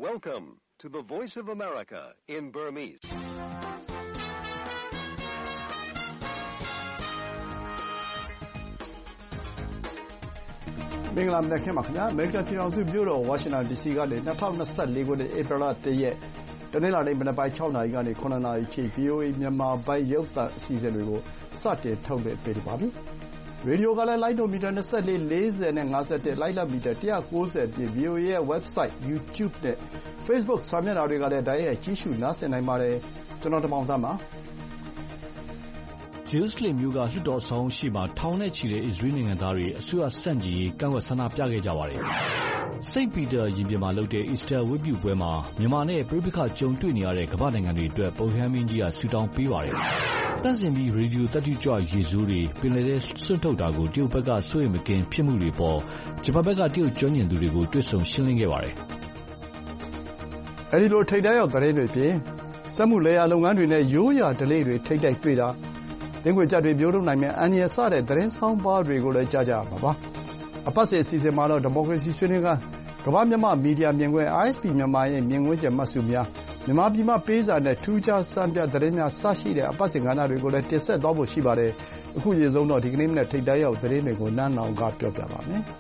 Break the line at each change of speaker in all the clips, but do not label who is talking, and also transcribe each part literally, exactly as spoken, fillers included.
Welcome to the Voice of America in Burmese.
။မင်္ဂလာမနက်ခင်းပါခင်ဗျာ။ အမေရိကန်ပြည်ထောင်စုမြို့တော်ဝါရှင်တန်ဒီစီကနေ၂၀၂၄ခုနှစ်ဧပြီလ၁ရက်တနင်္လာနေ့မနက်ပိုင်း၆နာရီကနေ၇နာရီထိ ဗွီအိုအေမြန်မာပိုင်းရုပ်သံအစီအစဉ်တွေကိုစတင်ထုတ်လွှင့်ပေးနေပါပြီ။ရေဒီယိုကလည်းလိုင်းဒိုမီတာ၂၄၊၄၀နဲ့၅၁လိုင်းလတ်မီတာ၁၉၀အပြင် ဗွီအိုအေရဲ့ဝက်ဘ်ဆိုက်၊ YouTube နဲ့ Facebook စာမျက်နှာတွေကလည်းတိုက်ရိုက်ကြည့်ရှုနားဆင်နိုင်ပါတယ်။ကျွန်တော်တင်မောင်သန်းပါ
။ဂျေရုဆလင်မြို့ကလွှတ်တော်အဆောက်အဦရှေ့မှာထောင်နဲ့ချီတဲ့အစ္စရေးနိုင်ငံသားတွေအစိုးရဆန့်ကျင်ရေးကန့်ကွက်ဆန္ဒပြခဲ့ကြပါတယ်။စိန့်ပီတာရင်ပြင်မှာလုပ်တဲ့အီစတာဝတ်ပြုပွဲမှာမြန်မာနဲ့ပဋိပက္ခကြုံတွေ့နေရတဲ့ကမ္ဘာ့နိုင်ငံတွေအတွက်ပုပ်ရဟန်းမင်းကြီးကဆုတောင်းပေးပါတယ်။သန့်စင်ပြီးရေဒီယိုသတ္တိကြွရေဆိုးတွေပင်လယ်ထဲစွန့်ထုတ်တာကိုတရုတ်ဘက်ကစိုးရိမ်မကင်းဖြစ်မှုတွေပေါ်ဂျပန်ဘက်ကတရုတ်ကျွမ်းကျင်သူတွေကိုတွေ့ဆုံရှင်းလင်းခဲ့ပါတယ်
။အဲဒီလိုထိပ်တန်းရောက်သတင်းတွေပြင်စက်မှုလယ်ယာလုပ်ငန်းတွေနဲ့ရိုးရာဓလေ့တွေထိပ်တိုက်တွေ့တာသင်္ကြန်ကြတွေမျိုးထုတ်နိုင်မယ့်အန္တရာယ်စတဲ့သတင်းဆောင်းပါးတွေကိုလည်းကြားကြရမှာပါ။အပတ်စဉ်အစီအစဉ်မှာတော့ဒီမိုကရေစီဆွေးနွေးခန်းကမ္ဘာ့မြန်မာမီဒီယာမြင်ကွင်း အိုင် အက်စ် ပီ မြန်မာရဲ့မြင်ကွင်းကျမှတ်စုများမြန်မာပြည်မှာပေးစာနဲ့ထူးခြားစံပြသတင်းများစရှိတဲ့အပတ်စဉ်ကဏ္ဍတွေကိုလည်းတင်ဆက်သွားဖို့ရှိပါတယ်။အခုရေဆုံးတော့ဒီကနေ့မနက်ထိပ်တန်းရောက်သတင်းတွေကိုနန်းလောင်ကပြောပြပါမယ်။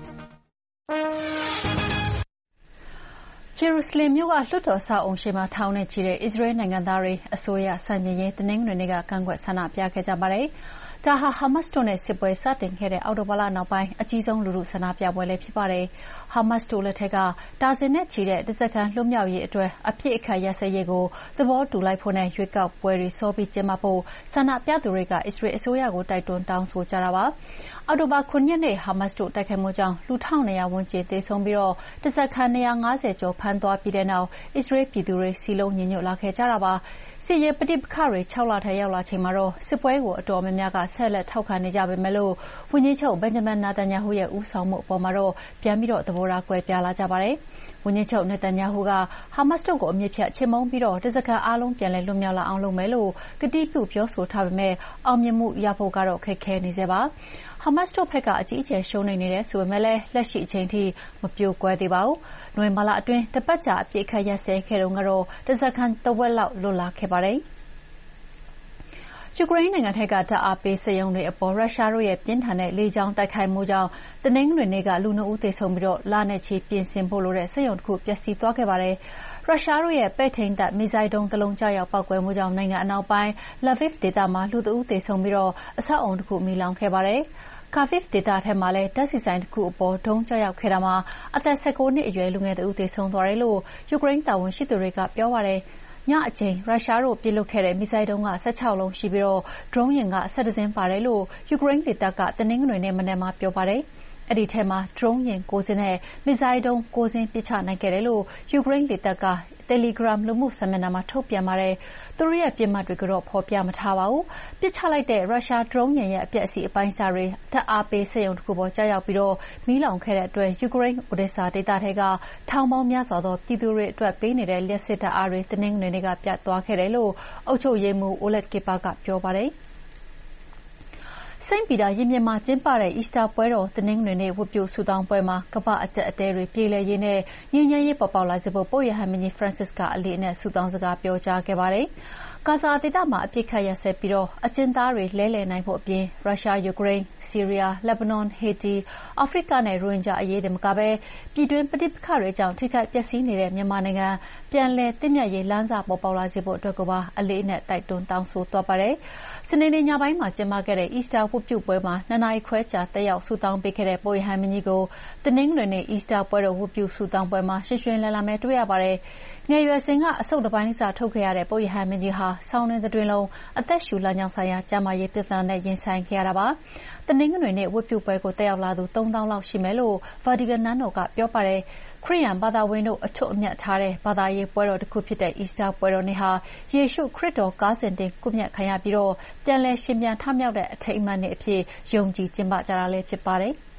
ဂျေရုဆလင်မြို့ကလွှတ်တော်အဆောက်အအုံရှေ့မှာထောင်နဲ့ချီတဲ့အစ္စရေးနိုင်ငံသားတွေအစိုးရဆန့်ကျင်ရေးတနင်္ဂနွေနေ့ကကန့်ကွက်ဆန္ဒပြခဲ့ကြပါတယ်။ဒါဟာဟာမတ်စ်တို့နဲ့စစ်ပွဲစတင်ခဲ့တဲ့အောက်တိုဘာလနောက်ပိုင်းအကြီးဆုံးလူထုဆန္ဒပြပွဲလည်းဖြစ်ပါတယ်။ဟာမတ်စ်တို့လက်ထက်ကဒါဇင်နဲ့ချီတဲ့ဓားစာခံလွတ်မြောက်ရေးအတွက်အပြစ်အခတ်ရပ်စဲရေးကိုသဘောတူလိုက်ဖို့နဲ့ရွေးကောက်ပွဲတွေစောပြီးကျင်းပဖို့ဆန္ဒပြသူတွေကအစ္စရေးအစိုးရကိုတိုက်တွန်းတောင်းဆိုကြတာပါ။အောက်တိုဘာခုနှစ်ရက်နေ့ဟာမတ်စ်တို့တိုက်ခိုက်မှုကြောင့်လူ၁၂၀၀ဝန်းကျင်သေဆုံးပြီးတော့ဓားစာခံ၂၅၀ကျော်ဖမ်းသွားပြီးတဲ့နောက်အစ္စရေးပြည်သူတွေစီလုံးညီညွတ်လာခဲ့ကြတာပါ။စစ်ရေးပဋိပက္ခတွေ၆လထဲရောက်လာချိန်မှာတော့စစ်ပွဲကိုအတော်များများကဆက်လက်ထောက်ခံနေကြပေမဲ့လို့ဝန်ကြီးချုပ်ဘင်ဂျမင်နာတန်ညာဟူရဲ့ဦးဆောင်မှုအပေါ်မှာတော့ပြန်ပြီးတော့သဘောထားကွဲပြားလာကြပါတယ်။ဝန်ကြီးချုပ်နေတန်ညာဟူကဟာမတ်စ်တို့ကိုအမြစ်ဖြတ်ချေမှုန်းပြီးတော့ဓားစာခံအားလုံးပြန်လည်လွတ်မြောက်လာအောင်လုပ်မယ်လို့ကတိပြုပြောဆိုထားပေမဲ့အောင်မြင်မှုရဖို့ကတော့ခက်ခဲနေစေပါ။ဟာမတ်စ်တို့ဘက်ကအကြီးအကျယ်ရှုံးနေနေတယ်ဆိုပေမဲ့လည်းလက်ရှိအချိန်ထိမပြိုကွဲသေးပါဘူး။နိုဝင်ဘာလအတွင်းတပတ်ကြာအပြစ်ခတ်ရက်စဲခဲ့တုန်းကတော့ဓားစာခံတဝက်လောက်လွတ်လာခဲ့ပါတယ်။ယူကရိန်းနိုင်ငံထက်ကဓာတ်အားပေးစက်ရုံတွေအပေါ်ရုရှားတို့ရဲ့ပြင်းထန်တဲ့လေကြောင်းတိုက်ခိုက်မှုကြောင့်တနင်္ဂနွေနေ့ကလူနှစ်ဦးသေဆုံးပြီးတော့လနဲ့ချီပြင်ဆင်ဖို့လိုတဲ့စက်ရုံတစ်ခုပျက်စီးသွားခဲ့ပါတယ်။ရုရှားတို့ရဲ့ပဲ့ထိန်းတပ်မစ်ဇိုင်းဒုံးတစ်လုံးကျရောက်ပောက်ကွဲမှုကြောင့်နိုင်ငံအနောက်ပိုင်း Lviv ဒေသမှာလူတစ်ဦးသေဆုံးပြီးတော့အဆောက်အအုံတစ်ခုမီးလောင်ခဲ့ပါတယ်။ Kharkiv ဒေသထဲမှာလည်းဓာတ်ဆီဆိုင်တစ်ခုအပေါ်ဒုံးကျရောက်ခဲ့တာမှာအသက်၁၉နှစ်အရွယ်လူငယ်တစ်ဦးသေဆုံးသွားတယ်လို့ယူကရိန်းတာဝန်ရှိသူတွေကပြောပါတယ်။ညအချိန်ရုရှားတို့ပစ်လွှတ်ခဲ့တဲ့မစ်ဇိုင်းဒုံးက၁၆လုံးရှိပြီးတော့ဒရုန်းယာဉ်က၁၁စင်းပါတယ်လို့ယူကရိန်းလေတပ်ကတနင်္ဂနွေနေ့မနက်မှာပြောပါတယ်။အဲ့ဒီထဲမှာဒရုန်းယာဉ်၉စင်းနဲ့မစ်ဇိုင်းဒုံး၉စင်းပစ်ချနိုင်ခဲ့တယ်လို့ယူကရိန်းလေတပ်ကTelegram လူမှုစာမျက်နှာမှာထုတ်ပြန်ပါတယ်။သူတို့ရဲ့ပြစ်မှတ်တွေကိုတော့ဖော်ပြမထားပါဘူး။ပစ်ချလိုက်တဲ့ရုရှားဒရုန်းယာဉ်ရဲ့အပျက်အစီးအပိုင်းအစတွေဓာတ်အားပေးစက်ရုံတစ်ခုပေါ်ကျရောက်ပြီးတော့မီးလောင်ခဲ့တဲ့အတွက်ယူကရိန်း Odessa ဒေသထဲကထောင်ပေါင်းများစွာသောပြည်သူတွေအတွက်ပေးနေတဲ့လျှပ်စစ်ဓာတ်အားတွေတနင်္ဂနွေနေ့ကပြတ်သွားခဲ့တယ်လို့အုပ်ချုပ်ရေးမှူး Oleg Kiper ကပြောပါတယ်။စိန့်ပီတာရင်ပြင်မှာကျင်းပတဲ့အီစတာပွဲတော်တနင်္ဂနွေနေ့ဝတ်ပြုဆုတောင်းပွဲမှာကမ္ဘာအကျပ်အတည်းတွေပြေလည်ရေးနဲ့ငြိမ်းချမ်းရေးပေါ်ပေါက်လာစေဖို့ပုပ်ရဟန်းမင်းကြီး Francis ကအလေးအနက်ဆုတောင်းစကားပြောကြားခဲ့ပါတယ်။ဂါဇာဒေသမှာအပစ်အခတ်ရပ်စဲပြီးတော့အကျဉ်းသားတွေလဲလှယ်နိုင်ဖို့အပြင်ရုရှား၊ယူကရိန်း၊ဆီးရီးယား၊လက်ဘနွန်၊ဟေတီ၊အာဖရိကနဲ့ရိုဟင်ဂျာအရေးတင်မကဘဲပြည်တွင်းပဋိပက္ခတွေကြောင့်ထိခိုက်ပျက်စီးနေတဲ့မြန်မာနိုင်ငံပြန်လည်သင့်မြတ်ရေးလမ်းစပေါ်ပေါက်လာစေဖို့အတွက်ကိုပါအလေးအနက်တိုက်တွန်းတောင်းဆိုသွားပါတယ်။စနေနေ့ညပိုင်းမှာကျင်းပခဲ့တဲ့အီစတာဝတ်ပြုပွဲမှာနှစ်နာရီခွဲကြာတက်ရောက်ဆုတောင်းပေးခဲ့တဲ့ပုပ်ရဟန်းမင်းကြီးကိုတနင်္ဂနွေနေ့အီစတာပွဲတော်ဝတ်ပြုဆုတောင်းပွဲမှာရွှင်ရွှင်လန်းလန်းပဲတွေ့ရပါတယ်။ငယ်ရွယ်စဉ်ကအဆုတ်တပိုင်းစာထုတ်ခဲ့ရတဲ့ပုပ်ရဟန်းမင်းကြီးဟာဆောင်းတွင်းတွင်လုံးအသက်ရှူလမ်းကြောင်းဆိုင်ရာကျန်းမာရေးပြဿနာနဲ့ရင်ဆိုင်ခဲ့ရတာပါ။တနင်္ဂနွေနေ့ဝတ်ပြုပွဲကိုတက်ရောက်လာသူသုံးသောင်းလောက်ရှိမယ်လို့ဗာတီကန်နန်းတော်ကပြောပါတယ်။ခရစ်ယာန်ဘာသာဝင်တို့အထွတ်အမြတ်ထားတဲ့ဘာသာရေးပွဲတော်တစ်ခုဖြစ်တဲ့အီစတာပွဲတော်နေ့ဟာယေရှုခရစ်တော်ကားစဉ်တင်ကွပ်မျက်ခံရပြီးတော့ပြန်လည်ရှင်ပြန်ထမြောက်တဲ့အထိမ်းအမှတ်နေ့အဖြစ်ယုံကြည်ကျင်းပကြတာလည်းဖြစ်ပါတယ်။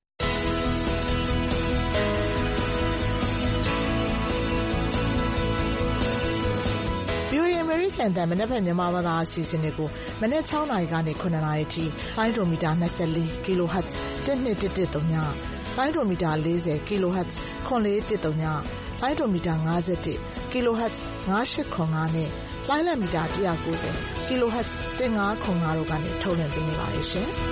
အမေရိကန်တန်မနက်ဖြန်မြန်မာဘာသာအစီအစဉ်တွေကိုမနက်၆နာရီကနေ၇နာရီထိလိုင်းဒိုမီတာ၂၄ kilohertz တစ်နှစ်တစ်တစ်သုံးညလိုင်းဒိုမီတာ၄၀ kilohertz ခွန်လေးတစ်သုံးညလိုင်းဒိုမီတာ ၅၁ kilohertz ငါးရှစ်ခုနှစ်ငါးနဲ့လိုင်းလံမီတာ ၁၉၀ kilohertz ၁၅ခုနှစ်ငါးတို့ကနေထုတ်လွှင့်ပေးနေပါတယ်ရှင်။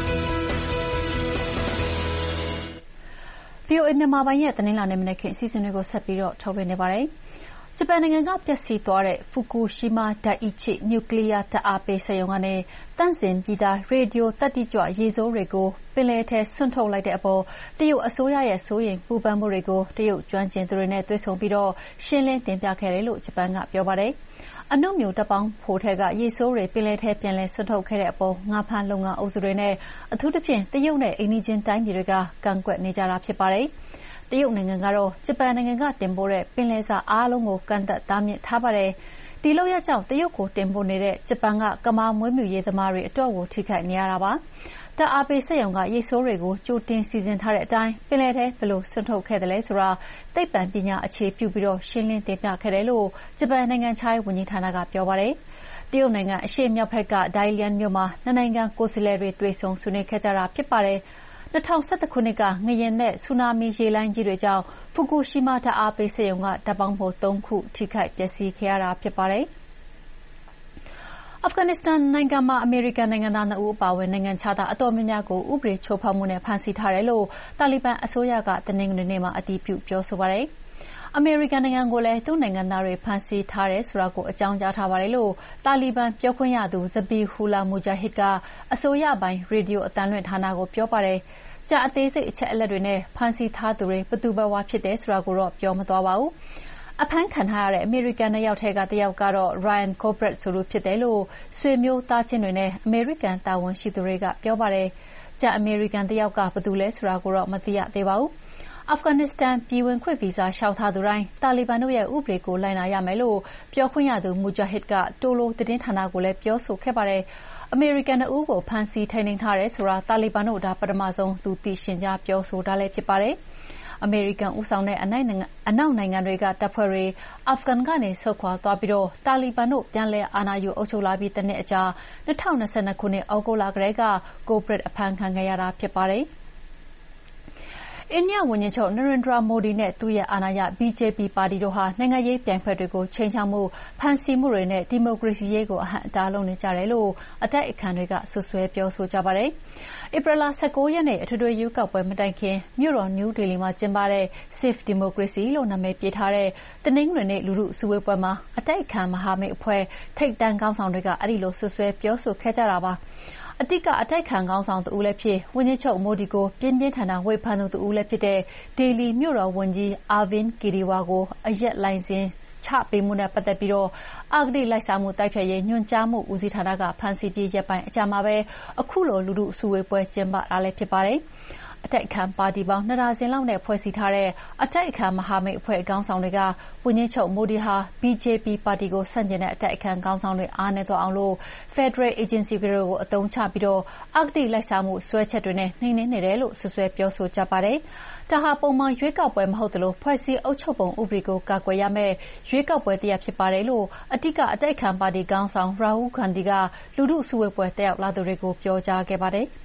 ဗွီအိုအေ မြန်မာပိုင်းရဲ့သတင်းလာနေမနေ့ခင်အစီအစဉ်တွေကိုဆက်ပြီးတော့ထုတ်လွှင့်နေပါတယ်။ဂျပန်နိုင်ငံကပျက်စီးသွားတဲ့ဖူကူရှီမာဒိုက်အိချိနျူကလ িয়ার ဓာတ်အားပေးစက်ရုံကနေတန့်စင်ပြီးသားရေဒီယိုသတ္တိကြွရေဆိုးတွေကိုပင်လယ်ထဲစွန့်ထုတ်လိုက်တဲ့အပေါ်တရုတ်အစိုးရရဲ့စိုးရိမ်ပူပန်မှုတွေကိုတရုတ်ကျွမ်းကျင်သူတွေနဲ့တွေ့ဆုံပြီးတော့ရှင်းလင်းတင်ပြခဲ့တယ်လို့ဂျပန်ကပြောပါတယ်။အနုမြူတပ်ပေါင်းဖိုထဲကရေဆိုးတွေပင်လယ်ထဲပြန်လည်စွန့်ထုတ်ခဲ့တဲ့အပေါ်ငါးဖမ်းလုပ်ငန်းအုပ်စုတွေနဲ့အထူးသဖြင့်တရုတ်နဲ့အိမ်နီးချင်းတိုင်းပြည်တွေကကန့်ကွက်နေကြတာဖြစ်ပါတယ်။တရုတ်နိုင်ငံကတော့ဂျပန်နိုင်ငံကတင်ပို့တဲ့ပင်လယ်စာအားလုံးကိုကန့်သတ်တားမြစ်ထားပါတယ်။ဒီလုပ်ရပ်ကြောင့်တရုတ်ကိုတင်ပို့နေတဲ့ဂျပန်ကကမာမွေးမြူရေးသမားတွေအတော့ကိုထိခိုက်နေရတာပါ။ဓာတ်အားပေးစက်ရုံကရေဆိုးတွေကိုကြိုတင်စီစဉ်ထားတဲ့အတိုင်းပင်လယ်ထဲဘယ်လိုစွန့်ထုတ်ခဲ့သလဲဆိုတာသိပ္ပံပညာအခြေပြုပြီးတော့ရှင်းလင်းတင်ပြခဲ့တယ်လို့ဂျပန်နိုင်ငံခြားရေးဝန်ကြီးဌာနကပြောပါတယ်။တရုတ်နိုင်ငံအရှေ့မြောက်ဘက်ကဒိုင်လျန်မြို့မှာနှစ်နိုင်ငံကိုယ်စားလှယ်တွေတွေ့ဆုံဆွေးနွေးခဲ့ကြတာဖြစ်ပါတယ်။၂၀၁၁ခုနှစ်ကငလျင်နဲ့ဆူနာမီရေလှိုင်းကြီးတွေကြောင့်ဖူကူရှီမာဓာတ်အားပေးစက်ရုံကဓာတ်ပေါင်းဖိုသုံးခုထိခိုက်ပျက်စီးခဲ့ရတာဖြစ်ပါတယ်။အာဖဂန်နစ္စတန်နိုင်ငံမှာအမေရိကန်နိုင်ငံသားနှစ်ဦးအပါအဝင်နိုင်ငံခြားသားအတော်များများကိုဥပဒေချိုးဖောက်မှုနဲ့ဖမ်းဆီးထားတယ်လို့တာလီဘန်အစိုးရကတနင်္ဂနွေနေ့မှာအတည်ပြုပြောဆိုပါတယ်။အမေရိကန်နိုင်ငံကိုလည်းသူ့နိုင်ငံသားတွေဖမ်းဆီးထားတယ်ဆိုတာကိုအကြောင်းကြားထားပါတယ်လို့တာလီဘန်ပြောခွင့်ရသူဇဘီဟူလာမူဂျာဟစ်ကအစိုးရပိုင်ရေဒီယိုအသံလွှင့်ဌာနကိုပြောပါတယ်။ကြာအသေးစိတ်အချက်အလက်တွေနဲ့ဖမ်းဆီးထားသူတွေဘယ်သူဘယ်ဝါဖြစ်တယ်ဆိုတာကိုတော့ပြောမသွားပါဘူး။အဖမ်းခံထားရတဲ့အမေရိကန်နှစ်ယောက်ထဲကတစ်ယောက်ကတော့ Ryan Corbett ဆိုသူဖြစ်တယ်လို့ဆွေမျိုးသားချင်းတွေနဲ့အမေရိကန်တာဝန်ရှိသူတွေကပြောပါတယ်။ကြာအမေရိကန်တစ်ယောက်ကဘယ်သူလဲဆိုတာကိုတော့မသိရသေးပါဘူး။အာဖဂန်နစ္စတန်ပြည်ဝင်ခွင့်ဗီဇာလျှောက်ထားသူတိုင်းတာလီဘန်တို့ရဲ့ဥပဒေကိုလိုက်နာရမယ်လို့ပြောခွင့်ရသူမူဂျာဟစ်ကတိုလိုသတင်းဌာနကိုလည်းပြောဆိုခဲ့ပါတယ်။အမေရိကန်နှစ်ဦးကိုဖမ်းဆီးထိန်းသိမ်းထားတယ်ဆိုတာတာလီဘန်တို့ဒါပထမဆုံးလူသိရှင်ကြားပြောဆိုတာလည်းဖြစ်ပါတယ်။အမေရိကန်ဦးဆောင်တဲ့အနောက်နိုင်ငံတွေကတပ်ဖွဲ့တွေအာဖဂန်ကနေဆုတ်ခွာသွားပြီးတော့တာလီဘန်တို့ပြန်လည်အာဏာယူအုပ်ချုပ်လာပြီးတစ်နှစ်အကြာ၂၀၂၂ခုနှစ်ဩဂုတ်လကတည်းကကိုဘရစ်အဖမ်းခံခဲ့ရတာဖြစ်ပါတယ်။အိန္ဒိယဝန်ကြီးချုပ်နရင်ဒရာမိုဒီနဲ့သူ့ရဲ့အာဏာရ ဘီဂျေပီ ပါတီတို့ဟာနိုင်ငံရေးပြိုင်ဖက်တွေကိုခြိမ်းခြောက်မှုဖမ်းဆီးမှုတွေနဲ့ဒီမိုကရေစီရေးကိုအဟန့်အတားလုပ်နေကြတယ်လို့အတိုက်အခံတွေကဆွဆွဲပြောဆိုကြပါတယ်။ဧပြီလ၁၉ရက်နေ့အထွေထွေရွေးကောက်ပွဲမတိုင်ခင်မြို့တော်နယူးဒေလီမှာကျင်းပတဲ့ Safe Democracy လို့နာမည်ပေးထားတဲ့တနင်္ဂနွေနေ့လူထုစုဝေးပွဲမှာအတိုက်အခံမဟာမိတ်အဖွဲ့ထိပ်တန်းခေါင်းဆောင်တွေကအဲဒီလိုဆွဆွဲပြောဆိုခဲ့ကြတာပါ။အတိကအတိုက်ခံခေါင်းဆောင်တဦးလည်းဖြစ်ဝန်ကြီးချုပ်မိုဒီကိုပြင်းပြင်းထန်ထန်ဝေဖန်သူတဦးလည်းဖြစ်တဲ့ဒေလီမြို့တော်ဝန်ကြီးအာဗင်ကီရီဝါကိုအရက်လိုင်စင်ချပေးမှုနဲ့ပတ်သက်ပြီးတော့အဂတိလိုက်စားမှုတိုက်ဖျက်ရေးညွှန်ကြားမှုဦးစီးဌာနကဖမ်းဆီးပြီးရက်ပိုင်းအကြာမှာပဲအခုလိုလူထုစုဝေးပွဲကျင်းပတာလည်းဖြစ်ပါတယ်။အတိုက်အခံပါတီပေါင်းနှစ်ဒါဇင်လောက်နဲ့ဖွဲ့စည်းထားတဲ့အတိုက်အခံမဟာမိတ်အဖွဲ့ခေါင်းဆောင်တွေကဝန်ကြီးချုပ်မိုဒီဟာ ဘီဂျေပီ ပါတီကိုဆန့်ကျင်တဲ့အတိုက်အခံခေါင်းဆောင်တွေအားနည်းသွားအောင်လို့ Federal Agency တွေကိုအသုံးချပြီးတော့အဂတိလိုက်စားမှုစွဲချက်တွေနဲ့နှိမ်နင်းနေတယ်လို့ဆွဆွဲပြောဆိုကြပါတယ်။ဒါဟာပုံမှန်ရွေးကောက်ပွဲမဟုတ်သလိုဖွဲ့စည်းအုပ်ချုပ်ပုံဥပဒေကိုကာကွယ်ရမယ့်ရွေးကောက်ပွဲတစ်ရပ်ဖြစ်ပါတယ်လို့အတိကအတိုက်အခံပါတီခေါင်းဆောင်ရာဟူးဂန္ဒီကလူထုစုဝေးပွဲတက်ရောက်လာသူတွေကိုပြောကြားခဲ့ပါတယ်။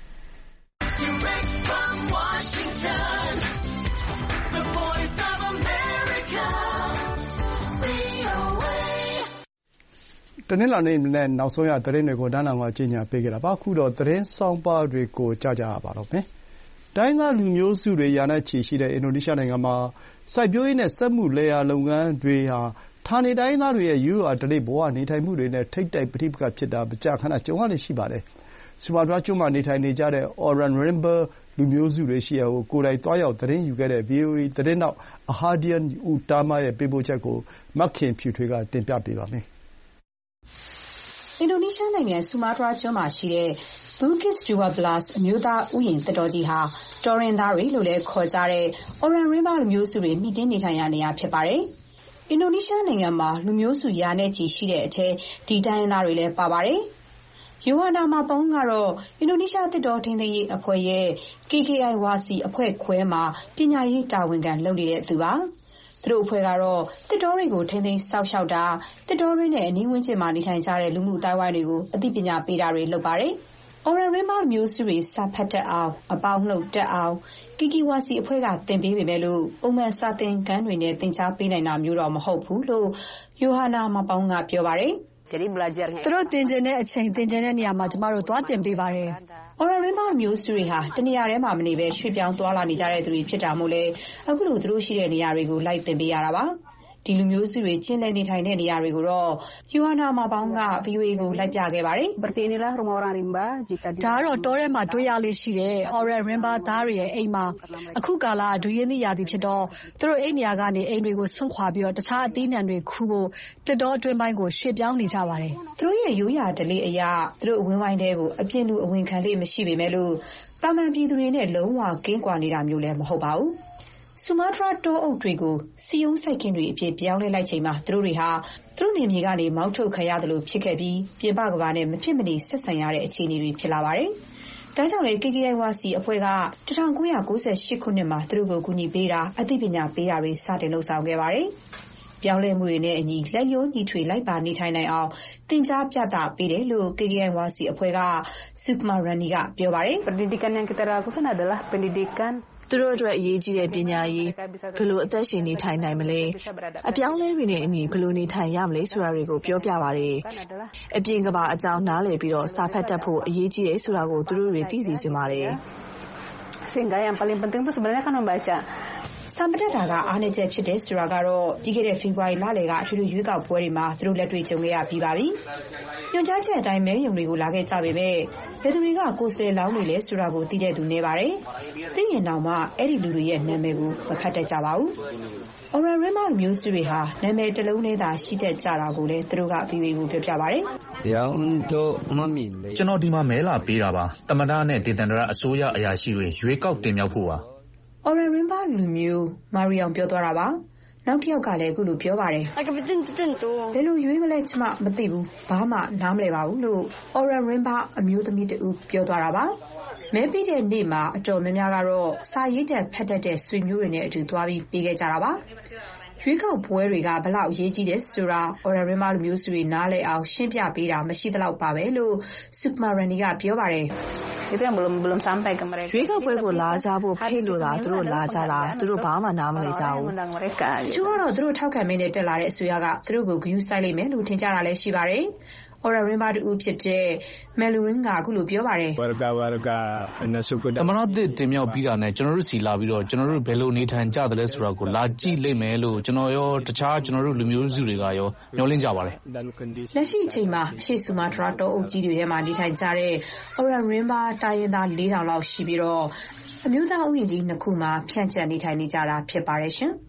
Direct from Washington, the voice of America, V O A
တနင်္လာနေ့နဲ့နောက်ဆုံးရသတင်းတွေကိုဒန်းလောင်ကကြီးညာပေးခဲ့တာပါ။အခုတော့သတင်းဆောင်ပါတွေကိုကြားကြရပါတော့မယ်။တိုင်းသားလူမျိုးစုတွေရာနဲ့ချီရှိတဲ့အင်ဒိုနီးရှားနိုင်ငံမှာစိုက်ပျိုးရေးနဲ့စက်မှုလယ်ယာလုပ်ငန်းတွေဟာဌာနေတိုင်းသားတွေရဲ့ရိုးရာဓလေ့ဘဝနေထိုင်မှုတွေနဲ့ထိပ်တိုက်ပဋိပက္ခဖြစ်တာမကြာခဏကြုံရလေရှိပါတယ်။ဆူမာတြားကျွန်းမှာနေထိုင်နေကြတဲ့ Orang Rimba လူမျိုးစုတွေရှိရာကိုကိုယ်တိုင်သွားရောက်သတင်းယူခဲ့တဲ့ ဗွီအိုအေသတင်းထောက်အဟာဒီယန်ဦးတားမားရဲ့ပေးပို့ချက်ကိုမခင်ဖြူထွေးကတင်ပြပေးပါမယ်
။အင်ဒိုနီးရှားနိုင်ငံဆူမာတြားကျွန်းမှာရှိတဲ့ Bugis Dua Belas အမျိုးသားဥယျာဉ်သစ်တောကြီးဟာတော်ရင်သားတွေလို့လည်းခေါ်ကြတဲ့ Orang Rimba လူမျိုးစုတွေမှီတင်းနေထိုင်ရာနေရာဖြစ်ပါတယ်။အင်ဒိုနီးရှားနိုင်ငံမှာလူမျိုးစုရာနဲ့ချီရှိတဲ့အထက်ဒီတိုင်းရင်းသားတွေလည်းပါပါတယ်။ယိုဟာနာမာပုံးကတော့အင်ဒိုနီးရှားသစ်တောထိန်းသိမ်းရေးအဖွဲ့ရဲ့ ကေ ကေ အိုင် ဝါစီအဖွဲ့ခွဲမှာပညာရေးတာဝန်ခံလုပ်နေတဲ့သူပါ။သူတို့အဖွဲ့ကတော့သစ်တောတွေကိုထိန်းသိမ်းစောင့်ရှောက်တာသစ်တောတွေနဲ့အနီးဝန်းကျင်မှာနေထိုင်ကြတဲ့လူမှုအသိုင်းအဝိုင်းတွေကိုအသိပညာပေးတာတွေလုပ်ပါတယ်။ Oran Rimba မျိုးစုတွေစာဖတ်တတ်အောင်အပေါင်းလှုပ်တတ်အောင်ကီကီဝါစီအဖွဲ့ကသင်ပေးပေမဲ့လို့ပုံမှန်စာသင်ခန်းတွေနဲ့သင်ကြားပေးနိုင်တာမျိုးတော့မဟုတ်ဘူးလို့ယိုဟာနာမပေါင်းကပြောပါတယ်
။သူတို့သင်ကျင်တဲ့အချိန်သင်ကျင်တဲ့နေရာမှာကျမတို့သွားသင်ပေးပါတယ်
။ Oran Rimba မျိုးစုတွေဟာတနေရာထဲမှာမနေဘဲရွှေ့ပြောင်းသွားလာနေကြတဲ့သူတွေဖြစ်တာမို့လဲအခုလိုသူတို့ရှိတဲ့နေရာတွေကိုလိုက်သင်ပေးရတာပါ။ဒီလူမျိုးစုတွေကျင်းလည်နေထိုင်တဲ့နေရာတွေကိုတော့ယိုဟာနာမပေါင်းက V O A ကိုလိုက်ပြခဲ့ပါတယ်
။ဒါကတော့တောထဲမှာတွေ့ရလေးရှိတဲ့ Oran Rimba သားတွေရဲ့အိမ်မှာအခုကာလဒူရင်းသီးရာသီဖြစ်တော့သူတို့အိမ်နေရာကနေအိမ်တွေကိုဆွန့်ခွာပြီးတော့တခြားအသီးနှံတွေခူးဖို့တစ်တော်အတွင်းပိုင်းကိုရွှေ့ပြောင်းနေကြပါတယ်
။သူတို့ရဲ့ရိုးရာဓလေ့အရသူတို့အဝင်းဝိုင်းတွေကိုအပြင်းလူအဝင်ခံလေးမရှိပေမဲ့လို့တာမန်ပြည်သူတွေနဲ့လုံးဝကင်းကွာနေတာမျိုးလည်းမဟုတ်ပါဘူး။ဆူမာတြာတောအုပ်တွေကိုစီယုံစိုက်ခင်းတွေအဖြစ်ပြောင်းလဲလိုက်ချိန်မှာသူတို့တွေဟာသူတို့နေမြေကနေမောင်းထုတ်ခံရတယ်လို့ဖြစ်ခဲ့ပြီးပြင်ပကဘာနဲ့မဖြစ်မနေဆက်ဆံရတဲ့အခြေအနေတွေဖြစ်လာပါတယ်။ဒါကြောင့်လေ K K I ဝါစီအဖွဲ့က၁၉၉၈ခုနှစ်မှာသူတို့ကိုကူညီပေးတာအသိပညာပေးတာတွေစတင်လှုပ်ဆောင်ခဲ့ပါတယ်။ပြောင်းလဲမှုတွေနဲ့အညီလက်ရိုးညီထွေလိုက်ပါနေထိုင်နိုင်အောင်သင်ကြားပြသပေးတယ်လို့ K K I ဝါစီအဖွဲ့က Sukma Rani ကပြောပါတယ်။
Pendidikan yang kita lakukan adalah pendidikan
သူတို့အတွက်အရေးကြီးတဲ့ပညာရေးဘယ်လိုအသက်ရှင်နေထိုင်နိုင်မလဲအပြောင်းလဲတွေနဲ့အညီဘယ်လိုနေထိုင်ရမလဲဆိုတာတွေကိုပြောပြပါတယ်အပြင်ကဘာအကြောင်းနားလည်ပြီးတော့စာဖတ်တတ်ဖို့အရေးကြီးတယ်ဆိုတာကိုသူတို့တွေသိစေချင်ပါတယ်
Sehingga yang paling penting itu sebenarnya kan membaca
စာမတတ်တာကအားနည်းချက်ဖြစ်တဲ့ဆိုတာကတော့ပြီးခဲ့တဲ့ဖေဖော်ဝါရီလလယ်ကအထူးထူးရွေးကောက်ပွဲတွေမှာသူတို့လက်တွေ့ကြုံခဲ့ရပြီးပါပြီ။ညွှန်ကြားချက်အတိုင်းမဲရုံတွေကိုလာခဲ့ကြပေမဲ့ဘယ်သူတွေကကိုယ်စလဲလောင်းနေလဲဆိုတာကိုသိတဲ့သူနေပါတယ်။သိရင်တော့မှအဲ့ဒီလူတွေရဲ့နာမည်ကိုမဖတ်တတ်ကြပါဘူး။ Oran Rimba မျိုးစုတွေဟာနာမည်တစ်လုံးနဲ့သာရှိတတ်ကြတာကိုလည်းသူတို့က V O A ကိုပြောပြပါတယ်
။ကျွန်တော်ဒီမှာမဲလာပေးတာပါ။သမ္မတနဲ့ဒေသန္တရအစိုးရအရာရှိတွေရွေးကောက်တင်မြှောက်ဖို့ပါ
Oran Rimba လူမျိုးမာရီအောင်ပြောသွားတာပါနောက်တစ်ယောက်ကလည်းအခုလိုပြောပါတယ်ဘယ်လိုရွေးမလဲကျမမသိဘူးဘာမှနားမလည်ပါဘူးလို့ Oran Rimba အမျိုးသမီးတူပြောသွားတာပါမဲပေးတဲ့နေ့မှာအတော်များများကတော့စာရေးတက်ဖတ်တတ်တဲ့ဆွေမျိုးတွေနဲ့အတူသွားပြီးပေးခဲ့ကြတာပါရွေးကောက်ပွဲတွေကဘလောက်အရေးကြီးတယ်ဆိုတာ Oran Rimba လူမျိုးစုတွေနားလည်အောင်ရှင်းပြပေးတာမရှိသလောက်ပါပဲလို့ Sukma Rani ကပြောပါတယ်
Itu yang belum belum sampai ke mereka.
ရွေးကောက်ပွဲကိုလာကြဖို့ဖိတ်လို့သာသူတို့လာကြတာသူတို့ဘာမှနားမလည်ကြဘူး
။သူကတော့သူတို့ထောက်ခံမင်းနဲ့တက်လာတဲ့အစိုးရကသူတို့ကိုဂရုစိုက်လိမ့်မယ်လို့ထင်ကြတာလည်းရှိပါတယ်။ Oran Rimba တူဖြစ်တဲ့ Melurin ကအခုလိုပြောပါတယ်
။သမဏသစ်တင်မြောက်ပြီးတာနဲ့ကျွန်တော်တို့စီလာပြီးတော့ကျွန်တော်တို့ဘယ်လိုနေထိုင်ကြတယ်လဲဆိုတာကိုလာကြည့်လိမ့်မယ်လို့ကျွန်တော်ရောတခြားကျွန်တော်တို့လူမျိုးစုတွေကရောမျှော်လင့်ကြပါတယ်
။လက်ရှိအချိန်မှာအရှိဆူမာတြာတောအုပ်ကြီးတွေထဲမှာနေထိုင်ကြတဲ့ Oran Rimba တိုင်းရင်းသားလေးထောင်လောက်ရှိပြီးတော့အမျိုးသားဥယျာဉ်ကြီးနှစ်ခုမှာဖြန့်ကျက်နေထိုင်နေကြတာဖြစ်ပါတယ်ရှင်။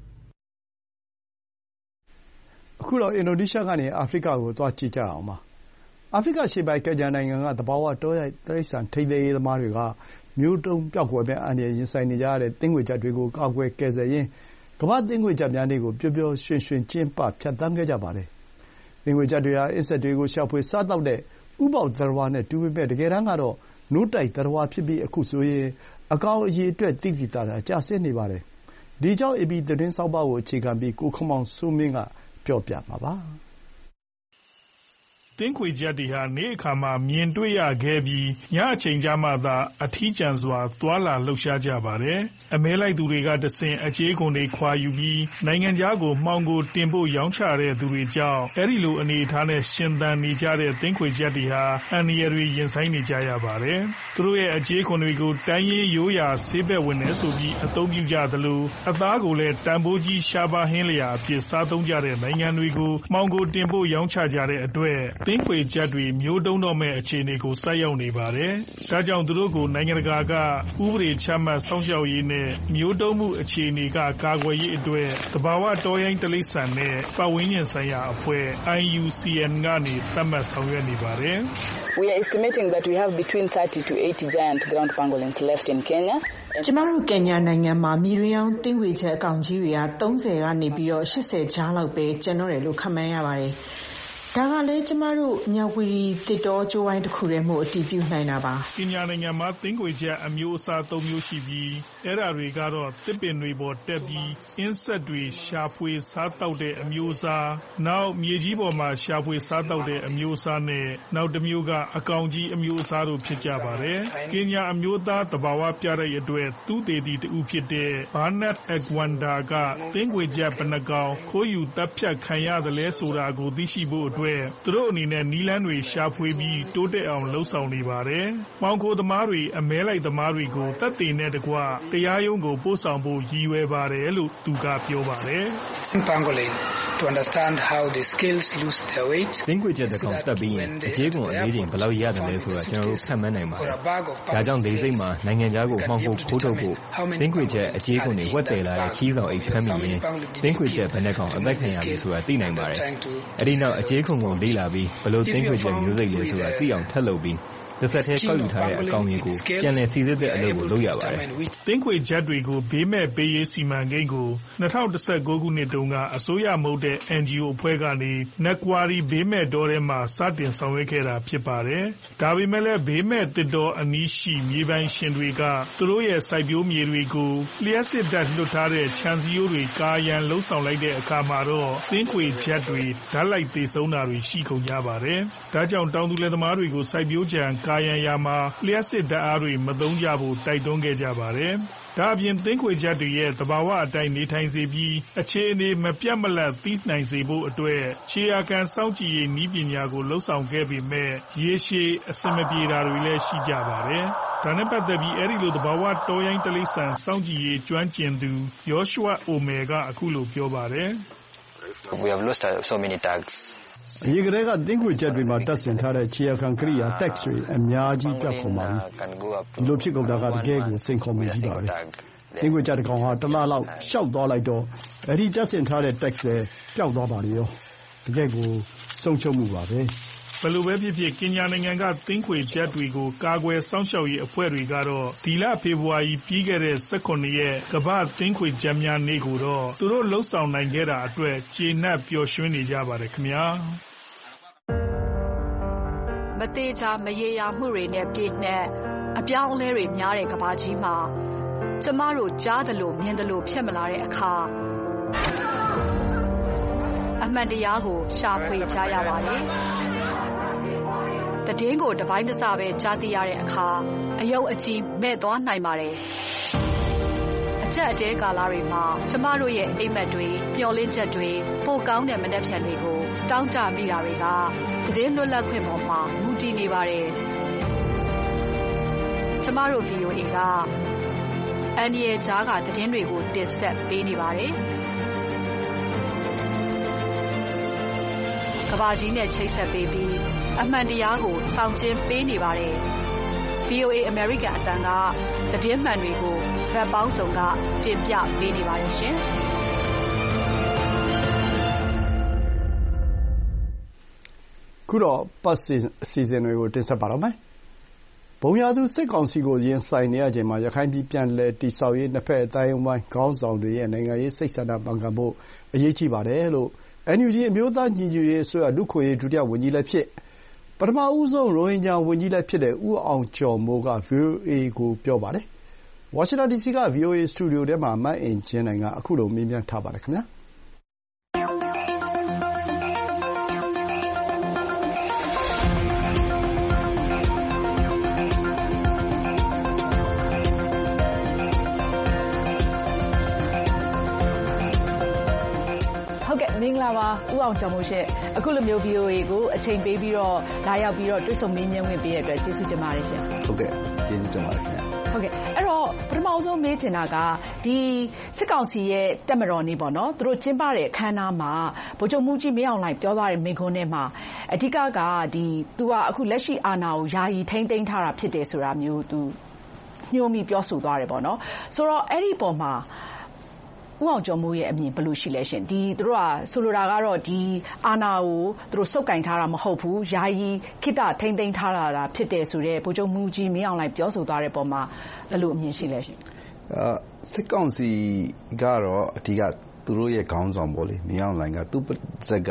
အခုတော့အင်ဒိုနီးရှားကနေအာဖရိကကိုသွားကြည့်ကြအောင်ပါအာဖရိကရှေ့ပိုင်းကကြာနိုင်ငံကသဘာဝတောရိုက်တိရစ္ဆာန်ထိန်းသိမ်းရေးသမားတွေကမျိုးတုံးပျောက်ကွယ်မဲ့အန္တရာယ်ရင်ဆိုင်နေကြရတဲ့သင်းငွေကြက်တွေကိုကာကွယ်ကယ်ဆယ်ရင်းကမ္ဘာ့သင်းငွေကြက်များနေ့ကိုပျော်ပျော်ရွှင်ရွှင်ကျင်းပဖြတ်သန်းခဲ့ကြပါတယ်။သင်းငွေကြက်တွေဟာအင်းဆက်တွေကိုရှာဖွေစားသောက်တဲ့ဥပေါက်သတ္တဝါနဲ့တူပေမဲ့တကယ်တမ်းကတော့နို့တိုက်သတ္တဝါဖြစ်ပြီးအခုဆိုရင်အကောင်အရေအတွက်သိသိသာသာကျဆင်းနေပါတယ်။ဒီကြောင့် အေပီ သတင်းဆောင်းပါးကိုအခြေခံပြီးကိုခင်မောင်စိုးမင်းကပြောပြမှာပါ။
သင်းခွေကြက်တွေဟာနေ့အခါမှာမြင်တွေ့ရခဲ့ပြီးညအချိန်ကျမှသာအထီးကျန်စွာသွာလာလှုပ်ရှားကြပါတယ်။အမဲလိုက်သူတွေကတဆင့်အခြေခွန်တွေခွာယူပြီးနိုင်ငံခြားကိုမှောင်ကိုတင်ဖို့ရောင်းချတဲ့သူတွေကြောင့်အဲ့ဒီလိုအနေအထားနဲ့ရှင်သန်နေကြတဲ့သင်းခွေကြက်တွေဟာအန္တရာယ်တွေရင်ဆိုင်နေကြရပါတယ်။သူတို့ရဲ့အခြေခွန်တွေကိုတိုင်းရင်းရိုးရာဆေးဘက်ဝင်နေဆိုပြီးအသုံးပြုကြသလိုအသားကိုလည်းတန်ဖိုးကြီးရှားပါဟင်းလျာအဖြစ်စားသုံးကြတဲ့နိုင်ငံတွေကိုမှောင်ကိုတင်ဖို့ရောင်းချကြတဲ့အတွက်သင်းခွေကြက်တွေမျိုးတုံးတော့မဲ့အခြေအနေကိုဆိုက်ရောက်နေပါတယ်။ဒါကြောင့်သူတို့ကိုနိုင်ငံတကာကဥပဒေချမှတ်စောင့်ရှောက်ရေးနဲ့မျိုးတုံးမှုအခြေအနေကကာကွယ်ရေးအတွက်သဘာဝတောရိုင်းတိရစ္ဆာန်နဲ့ပတ်ဝန်းကျင်ဆိုင်ရာအဖွဲ့ I U C N ကနေသတ်မှတ်ဆောင်ရွက်နေပါတယ်။
We are estimating that we have between thirty to eighty giant ground pangolins left in Kenya.
ကျမတို့ကင်ညာနိုင်ငံမှာမီရီယောင်သင်းဝေချက်အကောင်ကြီးတွေကthirtyကနေပြီးတော့eightyကြားလောက်ပဲကျန်တော့တယ်လို့ခန့်မှန်းရပါတယ်။
ဒါကလည်းကျမတို့ညဝီတစ်တော်ကျိုးဝိုင်းတစ်ခုတည်းမို့အတည်ပြုနိုင်တာပါ
ကင်ညာနိုင်ငံမှာသင်းခွေချက်အမျိုးအစားသုံးမျိုးရှိပြီးအဲ့ဒါတွေကတော့တစ်ပင်တွေပေါ်တက်ပြီးအင်းဆက်တွေရှာဖွေစားတောက်တဲ့အမျိုးအစားနောက်မြေကြီးပေါ်မှာရှာဖွေစားတောက်တဲ့အမျိုးအစားနဲ့နောက်တစ်မျိုးကအကောင်ကြီးအမျိုးအစားတို့ဖြစ်ကြပါတယ်ကင်ညာအမျိုးသားတဘာဝပြတဲ့အတွက်သူ့သေးတီတူဖြစ်တဲ့ဘာနက်အကွမ်ဒါကသင်းခွေချက်ဘဏ္ဍကောင်ခိုးယူတပ်ဖြတ်ခံရတယ်လဲဆိုတာကိုသိရှိဖို့အတွက်သူတို့အနေနဲ့နီလန်းတွေရှာဖွေပြီးတိုးတက်အောင်လှုံ့ဆော်နေပါတယ်။မောင်ခိုသမားတွေအမဲလိုက်သမားတွေကိုတပ်တွေနဲ့တကွတရားရုံးကိုပို့ဆောင်ဖို့ရည်ရွယ်ပါတယ်လို့သူကပြောပါတယ်။
Pangolin to understand how the scales lose their weight
သင်းခွေချက်တကောင်တက်ပြီးရင်အကျေးကွန်အလေးချိန်ဘယ်လောက်ရတယ်လဲဆိုတာကျွန်တော်တို့ခန့်မှန်းနိုင်ပါတယ်။ဒါကြောင့်ဒေစိတ်မှာနိုင်ငံခြားကိုမှောင်ခိုခိုးထုတ်ဖို့သင်းခွေချက်အကျေးကွန်တွေဝက်တယ်လာတဲ့ခီးဆောင်အိတ်ဖမ်းမိရင်သင်းခွေချက်ဘယ်နှကောင်အသက်ခံရပြီဆိုတာသိနိုင်ပါတယ်။အဲဒီနောက်အကျေးကွန်ကိုလေ့လာပြီးဘယ်လိုသင်းခွေချက်မျိုးစိတ်လဲဆိုတာသိအောင်ထပ်လုပ်ပြီးတစ်ဆက်တည်းကောက်ယူထားတဲ့အကောင်ကြီးကိုပြန်လည်စီစစ်တဲ့အလုပ်ကိုလုပ်ရပါတယ်
။သင်းခွေချက်တွေကိုဘေးမဲ့ပေးရေးစီမံကိန်းကို၂၀၁၉ခုနှစ်တုန်းကအစိုးရမဟုတ်တဲ့ N G O အဖွဲ့ကနေနက်ကွာရီဘေးမဲ့တောထဲမှာစတင်ဆောင်ရွက်ခဲ့တာဖြစ်ပါတယ်။ဒါပေမဲ့လည်းဘေးမဲ့တစ်တောအနီးရှိမြေပိုင်ရှင်တွေကသူတို့ရဲ့စိုက်ပျိုးမြေတွေကိုလျှက်စစ်တပ်လွှတ်ထားတဲ့ခြံစည်းရိုးတွေကာရန်လှုပ်ဆောင်လိုက်တဲ့အခါမှာတော့သင်းခွေချက်တွေဓာတ်လိုက်သေးဆုံးတာတွေရှိကုန်ကြပါတယ်။ဒါကြောင့်တောင်သူလယ်သမားတွေကိုစိုက်ပျိုးခြံကာယံရာမှာလျှက်စစ်ဓာတ်အားတွေမသုံးကြဖို့တိုက်တွန်းခဲ့ကြပါတယ်။ဒါအပြင်သင်းခွေချက်တွေရဲ့သဘာဝအတိုင်းနေထိုင်စေပြီးအခြေအနေမပြတ်မလတ်သိနိုင်စေဖို့အတွက်ခြေရာခံစောင့်ကြည့်ရေးနည်းပညာကိုလှုံ့ဆော်ခဲ့ပေမဲ့ရေရှည်အဆင်မပြေတာတွေလည်းရှိကြပါတယ်။ဒါနဲ့ပတ်သက်ပြီးအဲဒီလိုသဘာဝတောရိုင်းတိရစ္ဆာန်စောင့်ကြည့်ရေးကျွမ်းကျင်သူယောရှုအိုမယ်ကအခုလိုပြောပါတယ်။
We have lost so many tags
အရင်ကတည်းကသင်းခွေချက်တွေမှာတပ်ဆင်ထားတဲ့ခြေရာခံကိရိယာ tax တွေအများကြီးပြတ်ကုန်ပါပြီ။ဒီလိုဖြစ်ကုန်တာကတကယ်ကိုစိန်ခေါ်မှုကြီးပါပဲ။သင်းခွေချက်တစ်ကောင်ဟာတစ်လလောက်ရှောက်သွားလိုက်တော့အဲဒီတပ်ဆင်ထားတဲ့ tax တွေပျောက်သွားပါလေရော။တကယ်ကိုဆုံးရှုံးမှုပါပဲ
။ဘယ်လိုပဲဖြစ်ဖြစ်ကင်ညာနိုင်ငံကသင်းခွေချက်တွေကိုကာကွယ်စောင့်ရှောက်ရေးအဖွဲ့တွေကတော့ဒီလဖေဖော်ဝါရီပြီးခဲ့တဲ့၁၇ရက်ကမ္ဘာသင်းခွေချက်များနေ့ကိုတော့သူတို့လှုပ်ဆောင်နိုင်ခဲ့တာအတွက်ကျေနပ်ပျော်ရွှင်နေကြပါတယ်ခင်ဗျာ
မသေးချာမရေရာမှုတွေနဲ့ပြည့်နှက်အပြောင်းအလဲတွေများတဲ့ကမ္ဘာကြီးမှာကျမတို့ကြားသလိုမြင်သလိုဖြစ်မလာတဲ့အခါအမှန်တရားကိုရှာဖွေကြရပါတယ်။တည်င်းကိုတပိုင်းတစပဲကြားသိရတဲ့အခါအယုတ်အကြီးမဲ့သွားနိုင်ပါတယ်။အချက်အတဲကာလတွေမှာကျမတို့ရဲ့အိမ်မက်တွေပျော်လင့်ချက်တွေပိုကောင်းတဲ့မနှက်ဖြန်တွေကိုတောင်းတမိတာတွေကတည်င်းလွတ်လပ်ခွင့်ပေါ်မှာမူတည်နေပါတယ်။ကျမတို့ V O A ကအန်ဒီရဲ့ကြားကတည်င်းတွေကိုတင်ဆက်ပေးနေပါတယ်။ကဘာကြီးနဲ့ချိတ်ဆက်ပေးပြီးအမှန်တရားကိုဆောင်ကျဉ်ပေးနေပါတယ်။ V O A American အတန်ကသတင်းမှန်တွေကိုဗတ်ပေါင်းစုံကတင်ပြပေးနေပါတယ်ရှင်
။ခုတော့ပတ်စီအစီအစဉ်တွေကိုတင်ဆက်ပါတော့မယ်။ဘုံရာသူစစ်ကောင်စီကိုရင်ဆိုင်နေရချိန်မှာရခိုင်ပြည်ပြန်လည်တည်ဆောက်ရေးနှစ်ဖက်အတိုင်းအဝိုင်းခေါင်းဆောင်တွေရဲ့နိုင်ငံရေးစိတ်ဆန္ဒမှန်ကန်ဖို့အရေးကြီးပါတယ်လို့အန်ယူဂျီ အမျိုးသားညီညွတ်ရေးအစိုးရလူ့အခွင့်အရေးဒုတိယဝန်ကြီးလည်းဖြစ်ပထမဦးဆုံးရိုဟင်ဂျာဝန်ကြီးလည်းဖြစ်တဲ့ဦးအောင်ကျော်မိုးက ဗွီအိုအေကိုပြောပါတယ်။ဝါရှင်တန်ဒီစီက ဗွီအိုအေစတူဒီယိုထဲမှာမအင်ကြင်းနိုင်ကအခုလိုမေးမြန်းထားပါတယ်ခင်ဗျာ။
မင်္ဂလာပါဦးအောင်ကျော်မိုးရှင့်အခုလိုမျိုး V O A ကိုအချိန်ပေးပြီးတော့လာရောက်ပြီးတော့တွေ့ဆုံမေးမြန်းခွင့်ပေးရတဲ့အတွက်ကျေးဇူးတင်ပါတယ်ရှင်
ဟုတ်ကဲ့ကျေးဇူးတင်ပါတယ်ခင်ဗျ
ဟုတ်ကဲ့အဲ့တော့ပထမဆုံးမေးချင်တာကဒီစစ်ကောင်စီရဲ့တပ်မတော်နေပေါ့နော်သူတို့ကျင်းပတဲ့အခမ်းအနားမှာဗိုလ်ချုပ်မှူးကြီးမင်းအောင်လှိုင်ပြောသွားတဲ့မိန့်ခွန်းထဲမှာအဓိကကဒီသူကအခုလက်ရှိအာဏာကိုယာယီထိန်းသိမ်းထားတာဖြစ်တယ်ဆိုတာမျိုးသူညှို့မိပြောဆိုသွားတယ်ပေါ့နော်ဆိုတော့အဲ့ဒီပုံမှာဦးအောင်ကျော်မိုးရဲ့အမြင်ဘယ်လိုရှိလဲရှင်ဒီသူတို့ကဆိုလိုတာကတော့ဒီအာဏာကိုသူတို့စုပ်ကင်ထားတာမဟုတ်ဘူးယာယီခိတ္တထိမ့်သိမ်းထားတာဖြစ်တယ်ဆိုတော့ဗိုလ်ချုပ်မှူးကြီးမင်းအောင်လှိုင်ပြောဆိုသွားတဲ့ပုံမှာဘယ်လိုအမြင်ရှိလဲရှင်
အဲစစ်ကောင်စီကတော့အဓိကသူတို့ရဲ့ခေါင်းဆောင်ပေါ့လေမင်းအောင်လှိုင်ကသူ့ဇက်က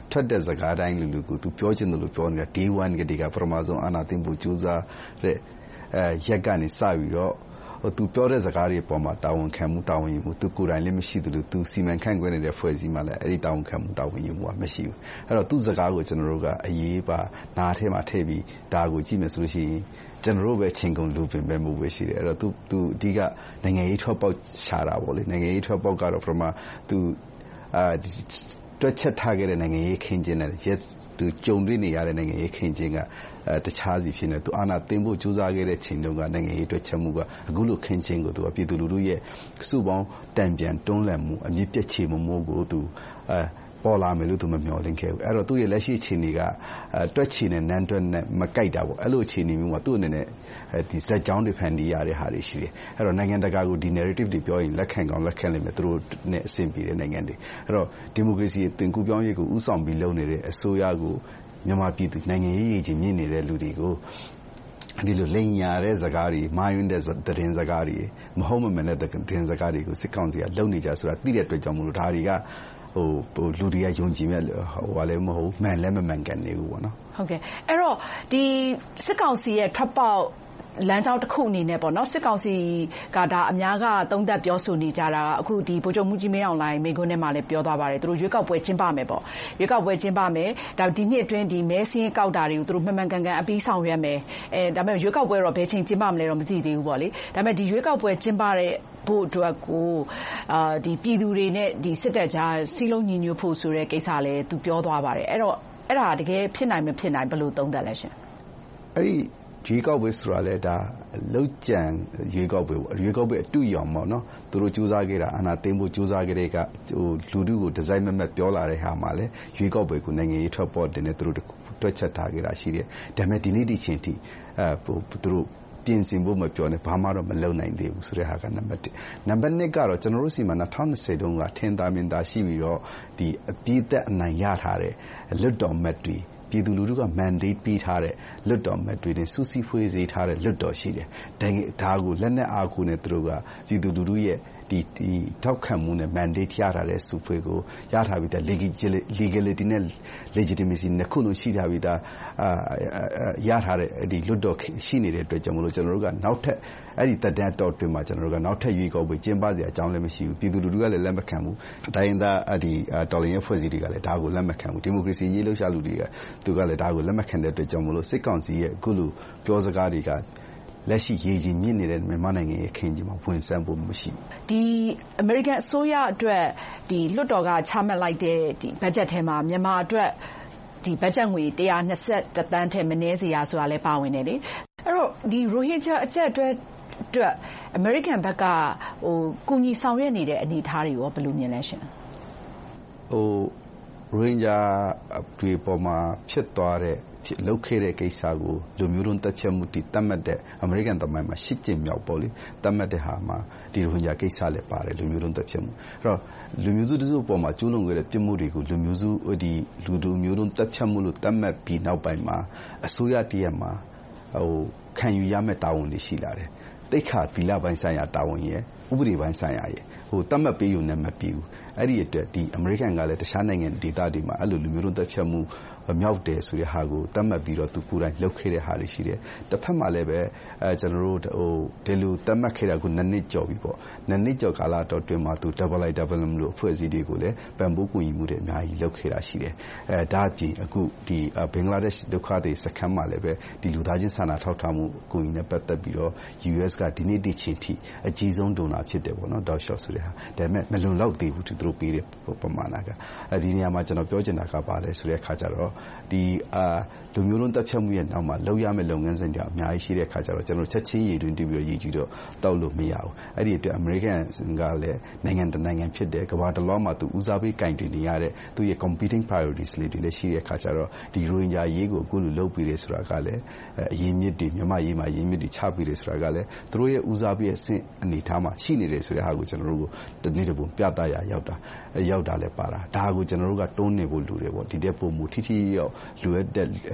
ထွက်တဲ့စကားတိုင်းလူလူကိုသူပြောချင်တယ်လို့ပြောနေတာ day one ကတည်းကပထမဆုံးအာဏာသိမ်းဖို့ကြိုးစားတဲ့အဲရက်ကနေစပြီးတော့သူပြောတဲ့စကားတွေပေါ်မှာတာဝန်ခံမှုတာဝန်ယူမှုသူကိုယ်တိုင်လည်းမရှိသလိုသူစီမံခန့်ခွဲနေတဲ့ဖွဲ့စည်းမှလည်းအဲ့ဒီတာဝန်ခံမှုတာဝန်ယူမှုကမရှိဘူးအဲ့တော့သူ့စကားကိုကျွန်တော်တို့ကအရေးပါနားထဲမှာထည့်ပြီးဒါကိုကြည့်မယ်ဆိုလို့ရှိရင်ကျွန်တော်တို့ပဲချင်းကုန်လူပင်ပဲမှုပဲရှိတယ်အဲ့တော့သူသူအဓိကနိုင်ငံရေးထွက်ပေါက်ရှာတာပေါ့လေနိုင်ငံရေးထွက်ပေါက်ကတော့ပထမသူအာတွက်ချက်ထားခဲ့တဲ့နိုင်ငံရေးခင်းကျင်းတဲ့ရက်သူကြုံတွေ့နေရတဲ့နိုင်ငံရေးခင်းကျင်းကတခြားစီဖြစ်နေသူအာဏာသိမ်းဖို့ကြိုးစားခဲ့တဲ့ချိန်တုန်းကနိုင်ငံရေးအတွက်ချက်မှုကအခုလိုခင်းချင်းကိုသူကပြည်သူလူထုရဲ့စုပေါင်းတံပြန်တွန်းလှန်မှုအမြင့်ပြည့်ချေမှုမို့ကိုသူအဲပေါ်လာမယ်လို့သူမမျှော်လင့်ခဲ့ဘူးအဲ့တော့သူ့ရဲ့လက်ရှိအခြေအနေကတွက်ချီနဲ့နန်းတွက်နဲ့မကိုက်တာပေါ့အဲ့လိုအခြေအနေမျိုးမှာသူ့အနေနဲ့ဒီဇက်ကြောင်းတွေဖန်တီးရတဲ့ဟာတွေရှိတယ်အဲ့တော့နိုင်ငံတကာကိုဒီ narrative တွေပြောရင်လက်ခံကောင်းလက်ခံနိုင်မယ်သူတို့နဲ့အဆင်ပြေတဲ့နိုင်ငံတွေအဲ့တော့ဒီမိုကရေစီအသွင်ကူးပြောင်းရေးကိုဥဆောင်ပြီးလုပ်နေတဲ့အစိုးရကိုမြန်မာပြည်သူနိုင်ငံရေးရည်ကြီးမြင့်နေတဲ့လူတွေကိုဒီလိုလိန်ညာတဲ့စကားတွေမာယွန်းတဲ့သတင်းစကားတွေမဟုတ်မမှန်တဲ့သတင်းစကားတွေကိုစစ်ကောင်စီကလုံနေကြဆိုတာသိတဲ့အတွက်ကြောင့်မလို့ဒါတွေကဟိုဟိုလူတွေကယုံကြည်မဲ့ဟိုဟာလည်းမဟုတ်မှန်လည်းမမှန်ကန်နေဘူးပေါ့နော်
ဟုတ်ကဲ့အဲ့တော့ဒီစစ်ကောင်စီရဲ့ထွက်ပေါက်လမ်းကြောင်းတစ်ခုအနေနဲ့ပေါ့နော်စစ်ကောင်စီကဒါအများကသုံးသပ်ပြောဆိုနေကြတာအခုဒီဗိုလ်ချုပ်မှုကြီးမင်းအောင်လှိုင်မိကုန်းထဲမှာလည်းပြောသွားပါတယ်သူတို့ရွေးကောက်ပွဲကျင်းပမယ်ပေါ့ရွေးကောက်ပွဲကျင်းပမယ်ဒါဒီနှစ်အတွင်းဒီမဲစင်းကောက်တာတွေကိုသူတို့မှန်မှန်ကန်ကန်အပြီးဆောင်ရွက်မယ်အဲဒါပေမဲ့ရွေးကောက်ပွဲတော့ဘယ်ချိန်ကျင်းပမလဲတော့မသိသေးဘူးပေါ့လေဒါပေမဲ့ဒီရွေးကောက်ပွဲကျင်းပတဲ့ဖို့အတွက်ကိုအာဒီပြည်သူတွေနဲ့ဒီစစ်တပ်ကြားစီးလုံးညီညွတ်ဖို့ဆိုတဲ့ကိစ္စလည်းသူပြောသွားပါတယ်အဲ့တော့အဲ့ဒါတကယ်ဖြစ်နိုင်မဖြစ်နိုင်ဘယ်လိုသုံးသပ်လဲရှင်
အဲ့ဒီရွေးကောက်ပွဲဆိုတာလဲဒါလောက်ကြံရွေးကောက်ပွဲပေါ့ရွေးကောက်ပွဲအတူရောင်ပေါ့နော်သူတို့စူးစမ်းခဲ့တာအာဏာသိမ်းဖို့စူးစမ်းခဲ့တဲ့ကဟိုလူထုကိုဒီဇိုင်းမမတ်ပြောလာတဲ့ဟာမှာလဲရွေးကောက်ပွဲကိုနိုင်ငံရေးထွက်ပေါ်တင်နေသူတို့တွက်ချက်ထားခဲ့တာရှိတယ်ဒါပေမဲ့ဒီနေ့ဒီချိန်ထိအဲဟိုသူတို့ပြင်ဆင်ဖို့မပြောနဲ့ဘာမှတော့မလုပ်နိုင်သေးဘူးဆိုတဲ့ဟာကနံပါတ်တစ်နံပါတ်နှစ်ကတော့ကျွန်တော်တို့စီမှာ၂၀၂၀တုန်းကထင်သာမြင်သာရှိပြီးတော့ဒီအပြည့်သက်အနိုင်ရထားတဲ့လွတ်တော်မတ်တွေပြည်သူလူထုက mandate ပေးထားတဲ့လွတ်တော်မတ်တွေနဲ့စူးစီးဖွေးစေထားတဲ့လွတ်တော်ရှိတယ်ဒါကိုလက်နက်အားကိုနဲ့သူတို့ကပြည်သူလူထုရဲ့ဒီဒီထောက်ခံမှုနဲ့ mandate ရထားတဲ့စုဖွဲ့ကိုရထားပြီးတဲ့ legality နဲ့ legitimacy နဲ့ခုလုံးရှိထားပြီးသားအာရထားတဲ့ဒီလွတ်တော်ရှိနေတဲ့အတွက်ကြောင့်မလို့ကျွန်တော်တို့ကနောက်ထပ်အဲ့ဒီတက်တဲ့တော့တွင်မှာကျွန်တော်တို့ကနောက်ထပ်ရွေးကောက်ပွဲကျင်းပစရာအကြောင်းလည်းမရှိဘူးပြည်သူလူထုကလည်းလက်မခံဘူးတိုင်းသားအဲ့ဒီတော်လှန်ရေးဖွဲ့စည်းတွေကလည်းဒါကိုလက်မခံဘူးဒီမိုကရေစီရေးလှုပ်ရှားလူတွေကသူကလည်းဒါကိုလက်မခံတဲ့အတွက်ကြောင့်မလို့စစ်ကောင်စီရဲ့အခုလိုပြောစကားတွေကလက်ရှိရေးကြီးမြင့်နေတဲ့မြန်မာနိုင်ငံရဲ့ခင်းကြီးမှာဝင်ဆန်းဖို့မရှိဘူး
ဒီအမေရိကန်အစိုးရအတွက်ဒီလွှတ်တော်ကချမှတ်လိုက်တဲ့ဒီဘတ်ဂျက်ထဲမှာမြန်မာအတွက်ဒီဘတ်ဂျက်ငွေone hundred twenty-oneသန်းထက်မနည်းစေရဆိုတာလည်းပါဝင်တယ်လေအဲ့တော့ဒီရိုဟင်ဂျာအကျပ်အတွက်အတွက်အမေရိကန်ဘက်ကဟိုကူညီဆောင်ရွက်နေတဲ့အနေအထားတွေရောဘယ်လိုမြင်လဲရှင်
ဟိုရိုဟင်ဂျာတွေပေါ်မှာဖြစ်သွားတဲ့လောက်ခဲ့တဲ့ကိစ္စကိုလူမျိုးတုံးတက်ဖြတ်မှုတည်တတ်မှတ်တဲ့အမေရိကန်သမိုင်းမှာရှစ်ကျင့်မြောက်ပေါ့လေတတ်မှတ်တဲ့ဟာမှာဒီရိုဟင်ဂျာကိစ္စလည်းပါတယ်လူမျိုးတုံးတက်ဖြတ်မှုအဲ့တော့လူမျိုးစုတစုပေါ်မှာကျူးလွန်ခဲ့တဲ့ပြစ်မှုတွေကိုလူမျိုးစုဒီလူလူမျိုးတုံးတက်ဖြတ်မှုလို့တတ်မှတ်ပြီးနောက်ပိုင်းမှာအစိုးရတရက်မှာဟိုခံယူရမယ့်တာဝန်တွေရှိလာတယ်တိတ်ခါသီလပိုင်းဆိုင်ရာတာဝန်ရဲ့ဥပဒေပိုင်းဆိုင်ရာရဲ့ဟိုတတ်မှတ်ပေးယူနေမှပြီးဘူးအဲ့ဒီအတွက်ဒီအမေရိကန်ကလည်းတခြားနိုင်ငံဒေသတွေမှာအဲ့လိုလူမျိုးတုံးတက်ဖြတ်မှုမြောက်တယ်ဆိုတဲ့ဟာကိုတတ်မှတ်ပြီးတော့သူကိုယ်တိုင်လုပ်ခဲ့တဲ့ဟာတွေရှိတယ်တစ်ဖက်မှာလည်းပဲအဲကျွန်တော်တို့ဟိုဒီလိုတတ်မှတ်ခဲ့တာကိုနှစ်နှစ်ကျော်ပြီပေါ့နှစ်နှစ်ကျော်ကာလတော့တွင်မှာသူ double i double m လို့အဖွဲ့အစည်းတွေကိုလည်းပံ့ပိုးကူညီမှုတွေအများကြီးလုပ်ခဲ့တာရှိတယ်အဲဒါအပြင်အခုဒီဘင်္ဂလားဒေ့ရှ်ဒုက္ခသည်စခန်းမှာလည်းပဲဒီလူသားချင်းစာနာထောက်ထားမှုကူညီနဲ့ပတ်သက်ပြီးတော့ U S ကဒီနေ့ဒီချိန်ထိအကြီးဆုံးဒိုနာဖြစ်တယ်ပေါ့နော်ဒေါက်ရှော့ဆိုတဲ့ဟာဒါပေမဲ့မလုံလောက်သေးဘူးသူတို့ပေးတဲ့ပမာဏကအဲဒီနေရာမှာကျွန်တော်ပြောချင်တာကပါလဲဆိုတဲ့အခါကျတော့ဒီအာလူမျိုးလုံးတက်ဖြတ်မှုရဲ့နောက်မှာလောက်ရမယ့်လုပ်ငန်းစဉ်တွေအများကြီးရှိတဲ့အခါကျတော့ကျွန်တော်ချက်ချင်းရည်တွင်တည်ပြီးတော့ရည်ကြည့်တော့တောက်လို့မရဘူးအဲ့ဒီအတွက် American ကလည်းနိုင်ငံတနိုင်ငံဖြစ်တဲ့ကမ္ဘာတစ်လောမှာသူဦးစားပေးကင်တွင်နေရတဲ့သူရဲ့ competing priorities တွေလည်းရှိတဲ့အခါကျတော့ဒီရိုဟင်ဂျာရေးကိုအခုလိုလုပ်ပြီးတယ်ဆိုတာကလည်းအရေးမြစ်တွေမြန်မာရေးမှာရေးမြစ်တွေချပြီးတယ်ဆိုတာကလည်းသူတို့ရဲ့ဦးစားပေးအဆင့်အနေထားမှာရှိနေတယ်ဆိုတဲ့ဟာကိုကျွန်တော်တို့ကတနေ့တပုံပြသရရောက်တာရောက်တာလည်းပါတာဒါကိုကျွန်တော်တို့ကတွန်းနေဖို့လိုတယ်ပေါ့ဒီတဲ့ပုံမူထိထိရောက်လိုအပ်တဲ့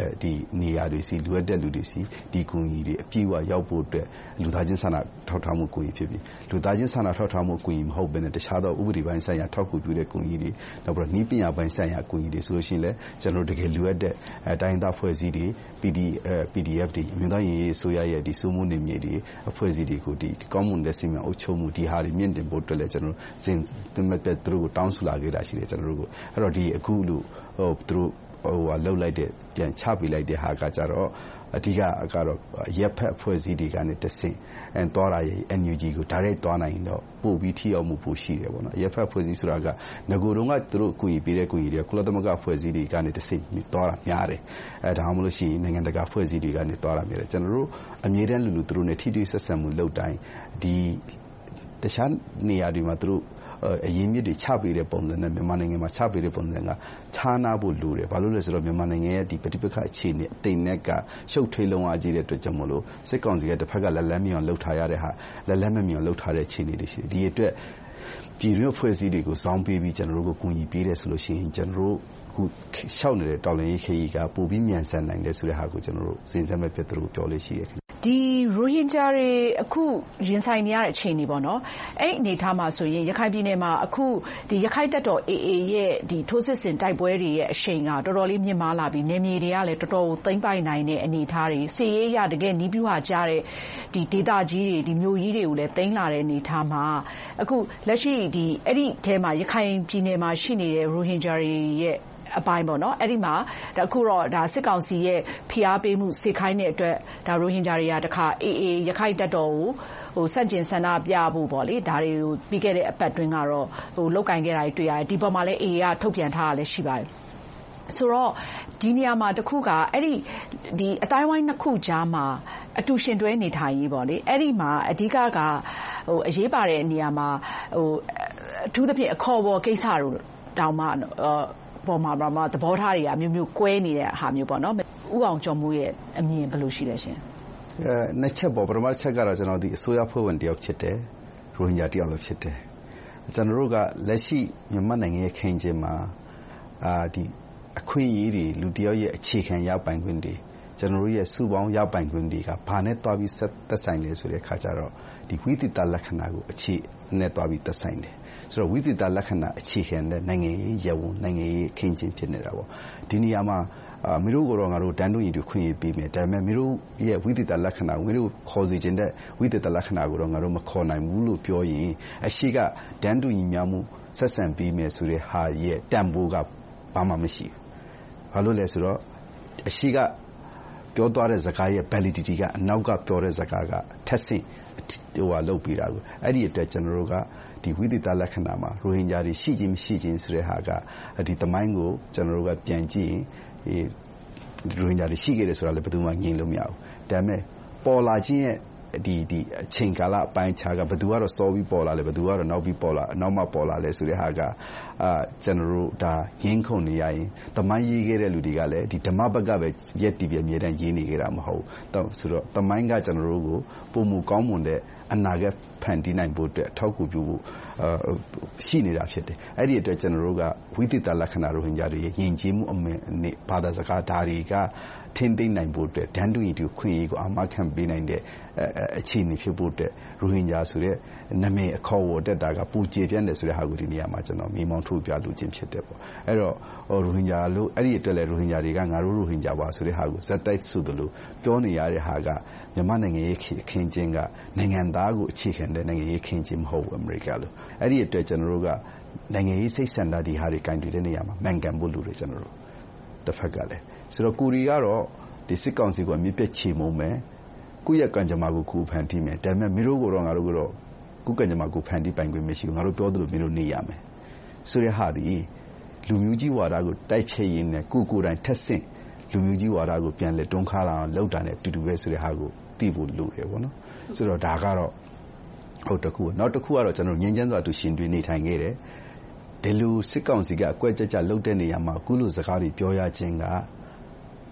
ဒီနေရာတွေစီလိုအပ်တဲ့လူတွေစီဒီကူညီတွေအပြည့်အဝရောက်ဖို့အတွက်လူသားချင်းစာနာထောက်ထားမှုကူညီဖြစ်ပြီးလူသားချင်းစာနာထောက်ထားမှုကူညီမဟုတ်ဘဲနဲ့တခြားသောဥပဒေပိုင်းဆိုင်ရာထောက်ကူပြုတဲ့ကူညီတွေနောက်ပြီးတော့ဤပညာပိုင်းဆိုင်ရာကူညီတွေဆိုလို့ရှိရင်လည်းကျွန်တော်တို့တကယ်လိုအပ်တဲ့အဲတိုင်းသားဖွဲ့စည်းတွေ ပီ ဒီ ပီ ဒီ အက်ဖ် တွေအမျိုးသားညီညွတ်ရေးအစိုးရရဲ့ဒီစိုးမိုးနေမြေတွေအဖွဲ့အစည်းတွေကိုဒီကောင်းမွန်တဲ့စီမံအုပ်ချုပ်မှုဒီဟာတွေမြင့်တင်ဖို့အတွက်လည်းကျွန်တော်စဉ်သင်မဲ့တဲ့သူတို့ကိုတောင်းဆိုလာခဲ့တာရှိတယ်ကျွန်တော်တို့ကိုအဲ့တော့ဒီအခုလို့ဟိုသူတို့ဟိုလှုပ်လိုက်တဲ့ပြန်ချပေးလိုက်တဲ့ဟာကကြတော့အဓိကကတော့ရက်ဖက်အဖွဲ့အစည်းတွေကနေတဆင့်အဲသွားတာရဲ့ အန် ယူ ဂျီ ကို direct သွားနိုင်တော့ပို့ပြီးထိရောက်မှုပိုရှိတယ်ပေါ့နော်ရက်ဖက်အဖွဲ့အစည်းဆိုတာကငကိုတုန်းကသူတို့ကူညီပေးတဲ့ကူညီတွေကကုလသမဂ္ဂအဖွဲ့အစည်းတွေကနေတဆင့်သွားတာများတယ်အဲဒါမှမဟုတ်ရှိရင်နိုင်ငံတကာအဖွဲ့အစည်းတွေကနေသွားတာများတယ်ကျွန်တော်တို့အမြဲတမ်းလူလူသူတို့နဲ့ထိတွေ့ဆက်ဆံမှုလုပ်တိုင်းဒီတခြားနေရာတွေမှာသူတို့အရင်မြစ်တွေချပေးတဲ့ပုံစံနဲ့မြန်မာနိုင်ငံမှာချပေးတဲ့ပုံစံကခြားနာဖို့လိုတယ်ဘာလို့လဲဆိုတော့မြန်မာနိုင်ငံရဲ့ဒီပဋိပက္ခအခြေအနေအတိမ်နဲ့ကရှုပ်ထွေးလုံးအားကြီးတဲ့အတွက်ကြောင့်မလို့စစ်ကောင်စီကတစ်ဖက်ကလက်လက်မြောင်လှုပ်ထားရတဲ့ဟာလက်လက်မမြောင်လှုပ်ထားတဲ့အခြေအနေတွေရှိတယ်ဒီအတွက်ဒီလိုဖွဲ့စည်းတွေကိုစောင်းပေးပြီးကျွန်တော်တို့ကိုကူညီပေးတယ်ဆိုလို့ရှိရင်ကျွန်တော်တို့ခုရှောက်နေတဲ့တော်လှန်ရေးခရီးကပိုပြီးမြန်ဆန်နိုင်တယ်ဆိုတဲ့ဟာကိုကျွန်တော်တို့စဉ်းစားမဲ့ဖြစ်သူတို့ပြောလို့ရှိရခင်
ဒီရိုဟင်ဂျာတွေအခုရင်ဆိုင်နေရတဲ့အခြေအနေပေါ့နော်အဲ့အနေထားမှာဆိုရင်ရခိုင်ပြည်နယ်မှာအခုဒီရခိုင်တပ်တော် အေအေ ရဲ့ဒီထိုးစစ်ဆင်တိုက်ပွဲတွေရဲ့အရှိန်ကတော်တော်လေးမြင့်မားလာပြီးနေမြေတွေကလည်းတော်တော်သိမ့်ပိုက်နိုင်တဲ့အနေထားတွေစီရေးရတကယ်နီးပြူဟာကြားတဲ့ဒီဒေသကြီးတွေဒီမြို့ကြီးတွေကိုလည်းသိမ်းလာတဲ့အနေထားမှာအခုလက်ရှိဒီအဲ့ဒီထဲမှာရခိုင်ပြည်နယ်မှာရှိနေတဲ့ရိုဟင်ဂျာတွေရဲ့အပိုင်းပေါ့နော်အဲ့ဒီမှာအခုတော့ဒါစစ်ကောင်စီရဲ့ဖိအားပေးမှုစေခိုင်းတဲ့အတွက်ဒါရိုဟင်ဂျာတွေကတခါအေအေရခိုင်တပ်တော်ကိုဟိုစန့်ကျင်ဆန္ဒပြဖို့ပေါ့လေဒါတွေကိုပြီးခဲ့တဲ့အပတ်တွင်းကတော့ဟိုလောက်ကင်ခဲ့တာတွေ့ရတယ်ဒီပေါ်မှာလည်းအေအေကထုတ်ပြန်ထားတာလည်းရှိပါတယ်ဆိုတော့ဒီနေရာမှာတခုကအဲ့ဒီဒီအတိုင်းဝိုင်းနှစ်ခုကြားမှာအတူရှင်တွဲနေထိုင်ရေးပေါ့လေအဲ့ဒီမှာအဓိကကဟိုအရေးပါတဲ့နေရာမှာဟိုအထူးသဖြင့်အခေါ်ပေါ်ကိစ္စတို့တောင်မှပေါ်မှာပါမှာသဘောထားတွေအမျိုးမျိုးကွဲနေတဲ့ဟာမျိုးပေါ့နော်ဥအောင်ကျော်မိုးရဲ့အမြင်ဘယ်လိုရှိလဲရှင်
အဲနှစ်ချက်ပေါ့ပထမချက်ကတော့ကျွန်တော်ဒီအစိုးရဖွဲ့ဝင်တယောက်ဖြစ်တယ်ရိုဟင်ဂျာတယောက်လည်းဖြစ်တယ်ကျွန်တော်တို့ကလက်ရှိမြန်မာနိုင်ငံရဲ့ခင်းကျင်းမှာအာဒီအခွင့်အရေးတွေလူတယောက်ရဲ့အခြေခံရပိုင်ခွင့်တွေကျွန်တော်တို့ရဲ့စုပေါင်းရပိုင်ခွင့်တွေကဘာနဲ့တွားပြီးသက်ဆိုင်လဲဆိုတဲ့အခါကျတော့ဒီဝိသေသလက္ခဏာကိုအခြေနဲ့တွားပြီးသက်ဆိုင်တယ်ဆိုတော့ဝိသေသလက္ခဏာအခြေခံတဲ့နိုင်ငံရေးရဝန်နိုင်ငံရေးခင်းကျင်းဖြစ်နေတာပေါ့ဒီနေရာမှာအာမီတို့ကတော့ငါတို့တန်တူညီတွေခွင့်ရပေးမယ်ဒါပေမဲ့မီတို့ရဲ့ဝိသေသလက္ခဏာမီတို့ခေါ်စီခြင်းတဲ့ဝိသေသလက္ခဏာကိုတော့ငါတို့မခေါ်နိုင်ဘူးလို့ပြောရင်အရှိကတန်တူညီများမှုဆက်ဆံပေးမယ်ဆိုတဲ့ဟာရဲ့တန်ဖိုးကဘာမှမရှိဘူးဘာလို့လဲဆိုတော့အရှိကပြောသွားတဲ့စကားရဲ့ validity ကအနောက်ကပြောတဲ့စကားကထက်ဆင့်ဟိုဟာလုပ်ပြီးတာကိုအဲ့ဒီအတွက်ကျွန်တော်တို့ကဒီဝိသေသလက္ခဏာမှာရိုဟင်ဂျာတွေရှိခြင်းမရှိခြင်းဆိုတဲ့ဟာကဒီသမိုင်းကိုကျွန်တော်တို့ကပြန်ကြည့်ရင်ရိုဟင်ဂျာတွေရှိခဲ့တယ်ဆိုတာလည်းဘယ်သူမှငြင်းလို့မရဘူးဒါပေမဲ့ပေါ်လာခြင်းရဲ့ဒီဒီအချိန်ကာလအပိုင်းခြားကဘယ်သူကတော့စောပြီးပေါ်လာလဲဘယ်သူကတော့နောက်ပြီးပေါ်လာနောက်မှပေါ်လာလဲဆိုတဲ့ဟာကအာကျွန်တော်တို့ဒါငင်းခုန်နေရရင်သမိုင်းရေးခဲ့တဲ့လူတွေကလည်းဒီဓမ္မဘက်ကပဲရက်တီပြအမြဲတမ်းရေးနေကြတာမဟုတ်ဘူးဆိုတော့သမိုင်းကကျွန်တော်တို့ကိုပုံမူကောင်းမွန်တဲ့အနာဂတ်ဖန်တီးနိုင်ဖို့အတွက်အထောက်အကူပြုဖို့ရှိနေတာဖြစ်တယ်အဲ့ဒီအတွက်ကျွန်တော်တို့ကဝိသေသလက္ခဏာရိုဟင်ဂျာတွေရဲ့ယဉ်ကျေးမှုအမင်းနဲ့ဘာသာစကားဓာတ်တွေကထင်းသိမ့်နိုင်ဖို့အတွက်ဒန်းတူညီတူခွင့်ရေးကိုအာမခံပေးနိုင်တဲ့အခြေအနေဖြစ်ဖို့အတွက်ရိုဟင်ဂျာဆိုတဲ့နာမည်အခေါ်အဝေါ်တက်တာကပူကျေပြန့်တယ်ဆိုတဲ့ဟာကိုဒီနေရာမှာကျွန်တော်မြေမောင်းထုတ်ပြလို့ခြင်းဖြစ်တယ်ပေါ့အဲ့တော့ရိုဟင်ဂျာလို့အဲ့ဒီအတွက်လည်းရိုဟင်ဂျာတွေကငါတို့ရိုဟင်ဂျာပါဆိုတဲ့ဟာကိုဇက်တိုက်ဆိုသလိုပြောနေရတဲ့ဟာကမြန်မာနိုင်ငံရဲ့ခင်းကျင်းကနိုင်ငံသားကိုအခြေခံတဲ့နိုင်ငံရေးခင်းကျင်းမဟုတ်ဘူးအမေရိကလို့အဲ့ဒီအတွက်ကျွန်တော်တို့ကနိုင်ငံရေးစိတ်ဆန္ဒဒီဟာတွေကင်တွေ့တဲ့နေရာမှာမှန်ကန်ဖို့လိုတယ်ကျွန်တော်တို့တစ်ဖက်ကလည်းဆိုတော့ကိုရီကတော့ဒီစစ်ကောင်စီကအမြင့်ပြတ်ချေမုံမယ်ကိုယ့်ရဲ့ကံကြမ္မာကိုကိုဖန်တီးမယ်ဒါပေမဲ့မင်းတို့ကတော့ငါတို့ကတော့ကိုယ့်ကံကြမ္မာကိုဖန်တီးပိုင်ခွင့်မရှိဘူးငါတို့ပြောသလိုမင်းတို့နေရမယ်ဆိုတဲ့ဟာဒီလူမျိုးကြီးဝါဒကိုတိုက်ဖြည့်ရင်းနဲ့ကိုကိုယ်တိုင်ထက်ဆင့်လူမျိုးကြီးဝါဒကိုပြန်လဲတွန်းခါလာအောင်လုပ်တာနဲ့တူတူပဲဆိုတဲ့ဟာကိုသိဖို့လိုတယ်ပေါ့နော်ဆိုတော့ဒါကတော့ဟုတ်တခုနောက်တစ်ခုကတော့ကျွန်တော်ငြင်းချမ်းစွာသူရှင်တွေနေထိုင်ခဲ့တယ်ဒီလိုစစ်ကောင်စီကအကွက်ကြကြလှုပ်တဲ့နေရာမှာအခုလိုစကားတွေပြောရခြင်းက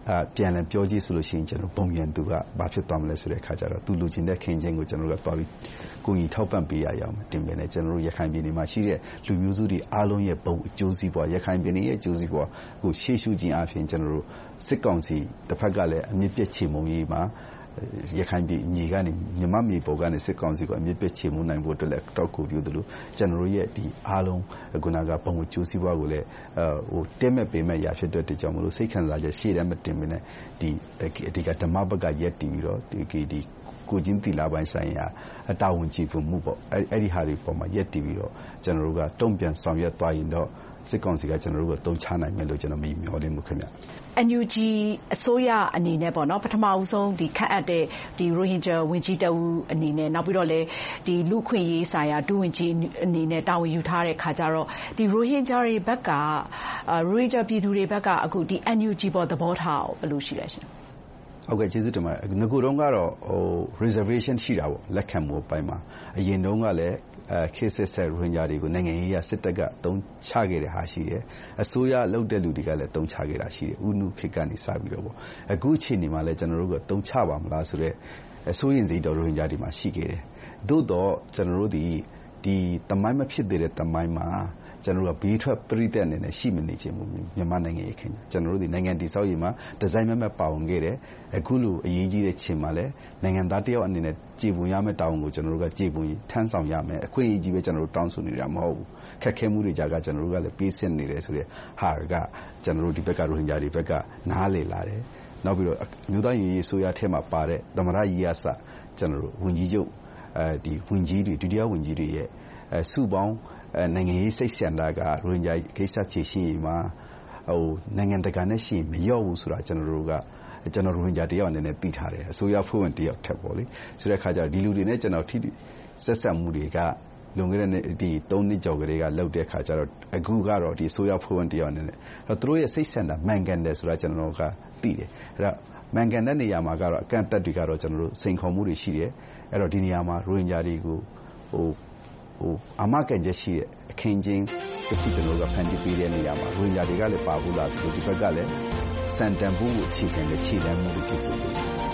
ပြန်လည်ပြောကြည့်ဆိုလို့ရှိရင်ကျွန်တော်ပုံပြန်သူကဘာဖြစ်သွားမလဲဆိုတဲ့အခါကျတော့သူလူချင်းတဲ့ခင်ချင်းကိုကျွန်တော်တို့ကသွားပြီးကိုကြီးထောက်ပံ့ပေးရအောင်တင်ပြနေကျွန်တော်တို့ရခိုင်ပြည်နယ်မှာရှိတဲ့လူမျိုးစုတွေအားလုံးရဲ့ဘုံအကျိုးစီးပွားရခိုင်ပြည်နယ်ရဲ့အကျိုးစီးပွားကိုရှေ့ရှုခြင်းအပြင်ကျွန်တော်တို့စစ်ကောင်စီတစ်ဖက်ကလည်းအမြင့်ပြည့်ချေမှုန်းရေးမှာရခိုင်ပြည်မြေကနေမြန်မာမြေပေါ်ကနေစစ်ကောင်စီကိုအမြင့်ပြည့်ချေမှုန်းနိုင်ဖို့အတွက်လည်းတောက်ကူပြုသလိုကျွန်တော်တို့ရဲ့ဒီအားလုံးခုနကဘုံအကျိုးစီးပွားကိုလည်းဟိုတက်မဲ့ပေးမဲ့ရဖြစ်တဲ့တကြောင်မလို့စိတ်ခံစားချက်ရှေ့တည်းမတင်မနဲ့ဒီအဒီကဓမ္မဘက်ကရက်တည်ပြီးတော့ဒီဒီကိုချင်းတီလာပိုင်းဆိုင်ရာအတာဝန်ကြည့်ဖို့မှုပေါ့အဲ့အဲ့ဒီဟာတွေပေါ်မှာရက်တည်ပြီးတော့ကျွန်တော်တို့ကတုံ့ပြန်ဆောင်ရွက်သွားရင်တော့စစ်ကောင်စီကကျွန်တော်တို့ကတုံ့ချနိုင်မယ်လို့ကျွန်တော်မြင်မျှော်လင့်မှုခင်ဗျ
N U G အစိုးရအနေနဲ့ပေါ့နော်ပထမဦးဆုံးဒီခန့်အပ်တဲ့ဒီ Rohingya ဝန်ကြီးတဦးအနေနဲ့နောက်ပြီးတော့လည်းဒီလူခွင့်ရေးဆိုင်ရာဒုဝန်ကြီးအနေနဲ့တာဝန်ယူထားတဲ့ခါကျတော့ဒီ Rohingya တွေဘက်က Rohingya ပြည်သူတွေဘက်ကအခုဒီ N U G ပေါ်သဘောထားဘယ်လိုရှိလဲရှင်
ဟုတ်ကဲ့ကျေးဇူးတင်ပါတယ်ငကိုတုန်းကတော့ဟို reservation ရှိတာပေါ့လက်ခံမှုပိုင်းမှာအရင်တုန်းကလည်းအဲ cases ဆက်ရိုဟင်ဂျာတွေကိုနိုင်ငံရေးရစစ်တပ်ကတုံးချခဲ့တဲ့ဟာရှိတယ်အစိုးရလုပ်တဲ့လူတွေကလည်းတုံးချခဲ့တာရှိတယ်ဥနုခေတ်ကနေစပြီးတော့ပေါ့အခုအချိန်ဒီမှာလည်းကျွန်တော်တို့ကတုံးချပါမလားဆိုတော့အစိုးရင်စိတ်တော်ရိုဟင်ဂျာတွေမှာရှိခဲ့တယ်သို့တော့ကျွန်တော်တို့ဒီဒီတမိုင်းမဖြစ်သေးတဲ့တမိုင်းမှာကျွန်တော်တို့ကဘေးထွက်ပြိတက်အနေနဲ့ရှိမနေခြင်းဘူးမြန်မာနိုင်ငံရဲ့ခင်ကျွန်တော်တို့ဒီနိုင်ငံတည်ဆောက်ရေးမှာဒီဇိုင်းမဲ့မဲ့ပါဝင်ခဲ့တယ်အခုလိုအရေးကြီးတဲ့ချိန်မှာလည်းနိုင်ငံသားတယောက်အနေနဲ့ကြည်ပွန်ရမယ့်တောင်းကိုကျွန်တော်တို့ကကြည်ပွန်ထမ်းဆောင်ရမယ်အခွင့်အရေးကြီးပဲကျွန်တော်တို့တောင်းဆိုနေတာမဟုတ်ဘူးခက်ခဲမှုတွေကြာကကျွန်တော်တို့ကလည်းပေးစစ်နေတယ်ဆိုတဲ့ဟာကကျွန်တော်တို့ဒီဘက်ကရိုဟင်ဂျာတွေဘက်ကနားလေလာတယ်နောက်ပြီးတော့မြို့သားရေးရေးဆိုရထဲမှာပါတဲ့သမရရေးရစကျွန်တော်တို့ဝန်ကြီးချုပ်အဲဒီဝန်ကြီးတွေဒုတိယဝန်ကြီးတွေရဲ့အဲစုပေါင်းနိုင်ငံရေးစိတ်ဆန္ဒကရိုဟင်ဂျာကိစ္စဖြေရှင်းရေးမှာဟိုနိုင်ငံတကာနဲ့ရှိမရော့ဘူးဆိုတာကျွန်တော်တို့ကကျွန်တော်ရိုဟင်ဂျာတယောက်အနေနဲ့သိထားတယ်အစိုးရဖွဲ့ဝင်တယောက်ထက်ပေါ့လေဆိုတဲ့အခါကျတော့ဒီလူတွေနဲ့ကျွန်တော်ထိဆက်ဆက်မှုတွေကလွန်ခဲ့တဲ့ဒီသုံးနှစ်ကျော်ကလေးကလောက်တဲ့အခါကျတော့အခုကတော့ဒီအစိုးရဖွဲ့ဝင်တယောက်အနေနဲ့တော့သူတို့ရဲ့စိတ်ဆန္ဒမှန်ကန်တယ်ဆိုတာကျွန်တော်ကသိတယ်အဲ့တော့မှန်ကန်တဲ့နေရာမှာကတော့အကန့်အသတ်တွေကတော့ကျွန်တော်တို့စိန်ခေါ်မှုတွေရှိတယ်အဲ့တော့ဒီနေရာမှာရိုဟင်ဂျာတွေကိုဟိုဟိုအမကန်ချက်ရှိတဲ့အခင်းချင်းတစ်ခုကျွန်တော်တို့ကဖန်တီးပေးတဲ့နေရာမှာရိုဟင်ဂျာတွေကလည်းပါဘူးလားဒီဘက်ကလည်းစံတန်ဖို့အခြေခံတဲ့ခြေလှမ်းမှုတွေဖြစ်ဖို့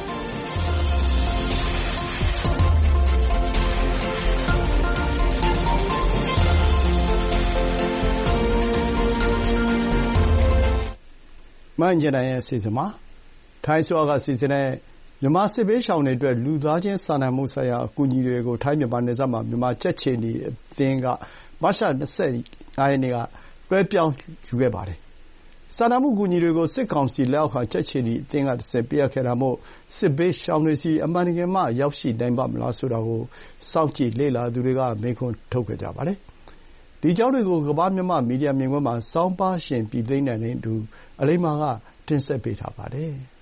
မှန်ကြတဲ့စီစဉ်မှာထိုင်းဆောကစီစဉ်တဲ့မြန်မာစစ်ဘေးရှောင်တွေအတွက်လူသားချင်းစာနာမှုဆိုင်ရာအကူအညီတွေကိုထိုင်းမြန်မာနယ်စပ်မှာမြန်မာကြက်ချီနီအသင်းကမတ်လ၂၅ရက်နေ့ကတွဲပြောင်းယူခဲ့ပါတယ်။စာနာမှုအကူအညီတွေကိုစစ်ကောင်စီလက်အောက်ခံကြက်ချီနီအသင်းကတစ်ဆင့်ပေးအပ်ခဲ့တာမို့စစ်ဘေးရှောင်တွေစီအမှန်တကယ်မှရောက်ရှိနိုင်ပါမလားဆိုတာကိုစောင့်ကြည့်လေ့လာသူတွေကမေးခွန်းထုတ်ခဲ့ကြပါတယ်။ဒီအကြောင်းတွေကိုကမ္ဘာမြန်မာမီဒီယာမြင်ကွင်းမှာစောင်းပါရှင်ပြည်သိမ်းနိုင်တဲ့အတူအလိမ္မာကတင်ဆက်ပေးထားပါတယ်။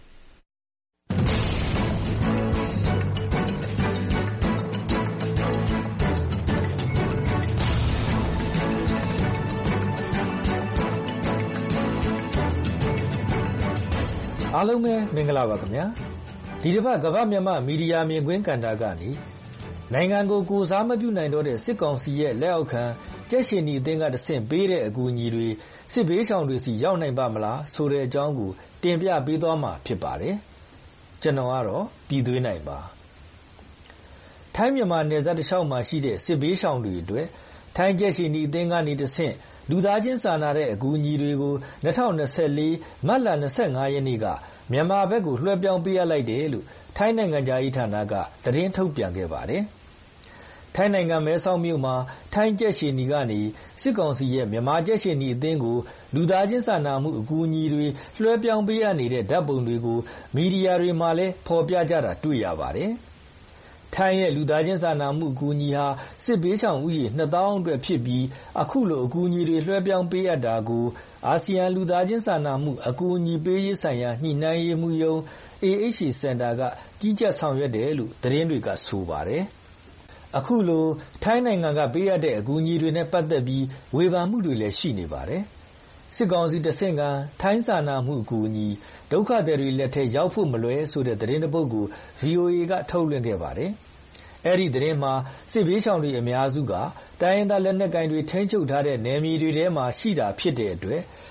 အားလုံးပဲမင်္ဂလာပါခင်ဗျာဒီတစ်ပတ်ကမ္ဘာမြန်မာမီဒီယာမြင်ကွင်းကဏ္ဍကနေနိုင်ငံကိုကိုစားမပြုနိုင်တော့တဲ့စစ်ကောင်စီရဲ့လက်အောက်ခံကြက်ရှင်နီအသင်းကတဆင့်ပေးတဲ့အကူအညီတွေစစ်ဘေးရှောင်တွေစီရောက်နိုင်ပါမလားဆိုတဲ့အကြောင်းကိုတင်ပြပေးသွားမှာဖြစ်ပါတယ်ကျွန်တော်ကတော့ပြည်သွေးနိုင်ပါထိုင်းမြန်မာနယ်စပ်တစ်လျှောက်မှာရှိတဲ့စစ်ဘေးရှောင်တွေအတွက်ထိုင်းကြက်ရှင်နီအသင်းကနေတဆင့်လူသားချင်းစာနာတဲ့အကူအညီတွေကို၂၀၂၄မတ်လ၂၅ရက်နေ့ကမြန်မာဘက်ကိုလွှဲပြောင်းပေးရလိုက်တယ်လို့ထိုင်းနိုင်ငံသားရေးဌာနကသတင်းထုတ်ပြန်ခဲ့ပါတယ်။ထိုင်းနိုင်ငံမဲဆောက်မြို့မှာထိုင်းကြက်ရှင်နီကနေစစ်ကောင်စီရဲ့မြန်မာကြက်ရှင်နီအသင်းကိုလူသားချင်းစာနာမှုအကူအညီတွေလွှဲပြောင်းပေးရနေတဲ့ဓာတ်ပုံတွေကိုမီဒီယာတွေမှာလည်းဖော်ပြကြတာတွေ့ရပါတယ်။ထိုင်းရဲ့လူသားချင်းစာနာမှုအကူအညီဟာစစ်ဘေးရှောင်ဦးရေနှစ်သောင်းအတွက်ဖြစ်ပြီးအခုလိုအကူအညီတွေလွှဲပြောင်းပေးအပ်တာကိုအာဆီယံလူသားချင်းစာနာမှုအကူအညီပေးရေးဆိုင်ရာညှိနှိုင်းရေးမှုရုံး A H A Center ကကြီးကြပ်ဆောင်ရွက်တယ်လို့သတင်းတွေကဆိုပါတယ်။အခုလိုထိုင်းနိုင်ငံကပေးအပ်တဲ့အကူအညီတွေနဲ့ပတ်သက်ပြီးဝေဖန်မှုတွေလည်းရှိနေပါတယ်။စစ်ကောင်စီတဆင့်ကထိုင်းစာနာမှုအကူအညီဒုက္ခသည်တွေလက်ထဲရောက်ဖို့မလွယ်ဆိုတဲ့သတင်းတစ်ပုဒ်ကို V O A ကထုတ်လွှင့်ခဲ့ပါတယ်။အဲ့ဒီသတင်းမှာစစ်ဘေးရှောင်တွေအများစုကတိုင်းရင်းသားလက်နက်ကိုင်တွေထိန်းချုပ်ထားတဲ့နယ်မြေတွေထဲမှာရှိတာဖြစ်တဲ့အတွက်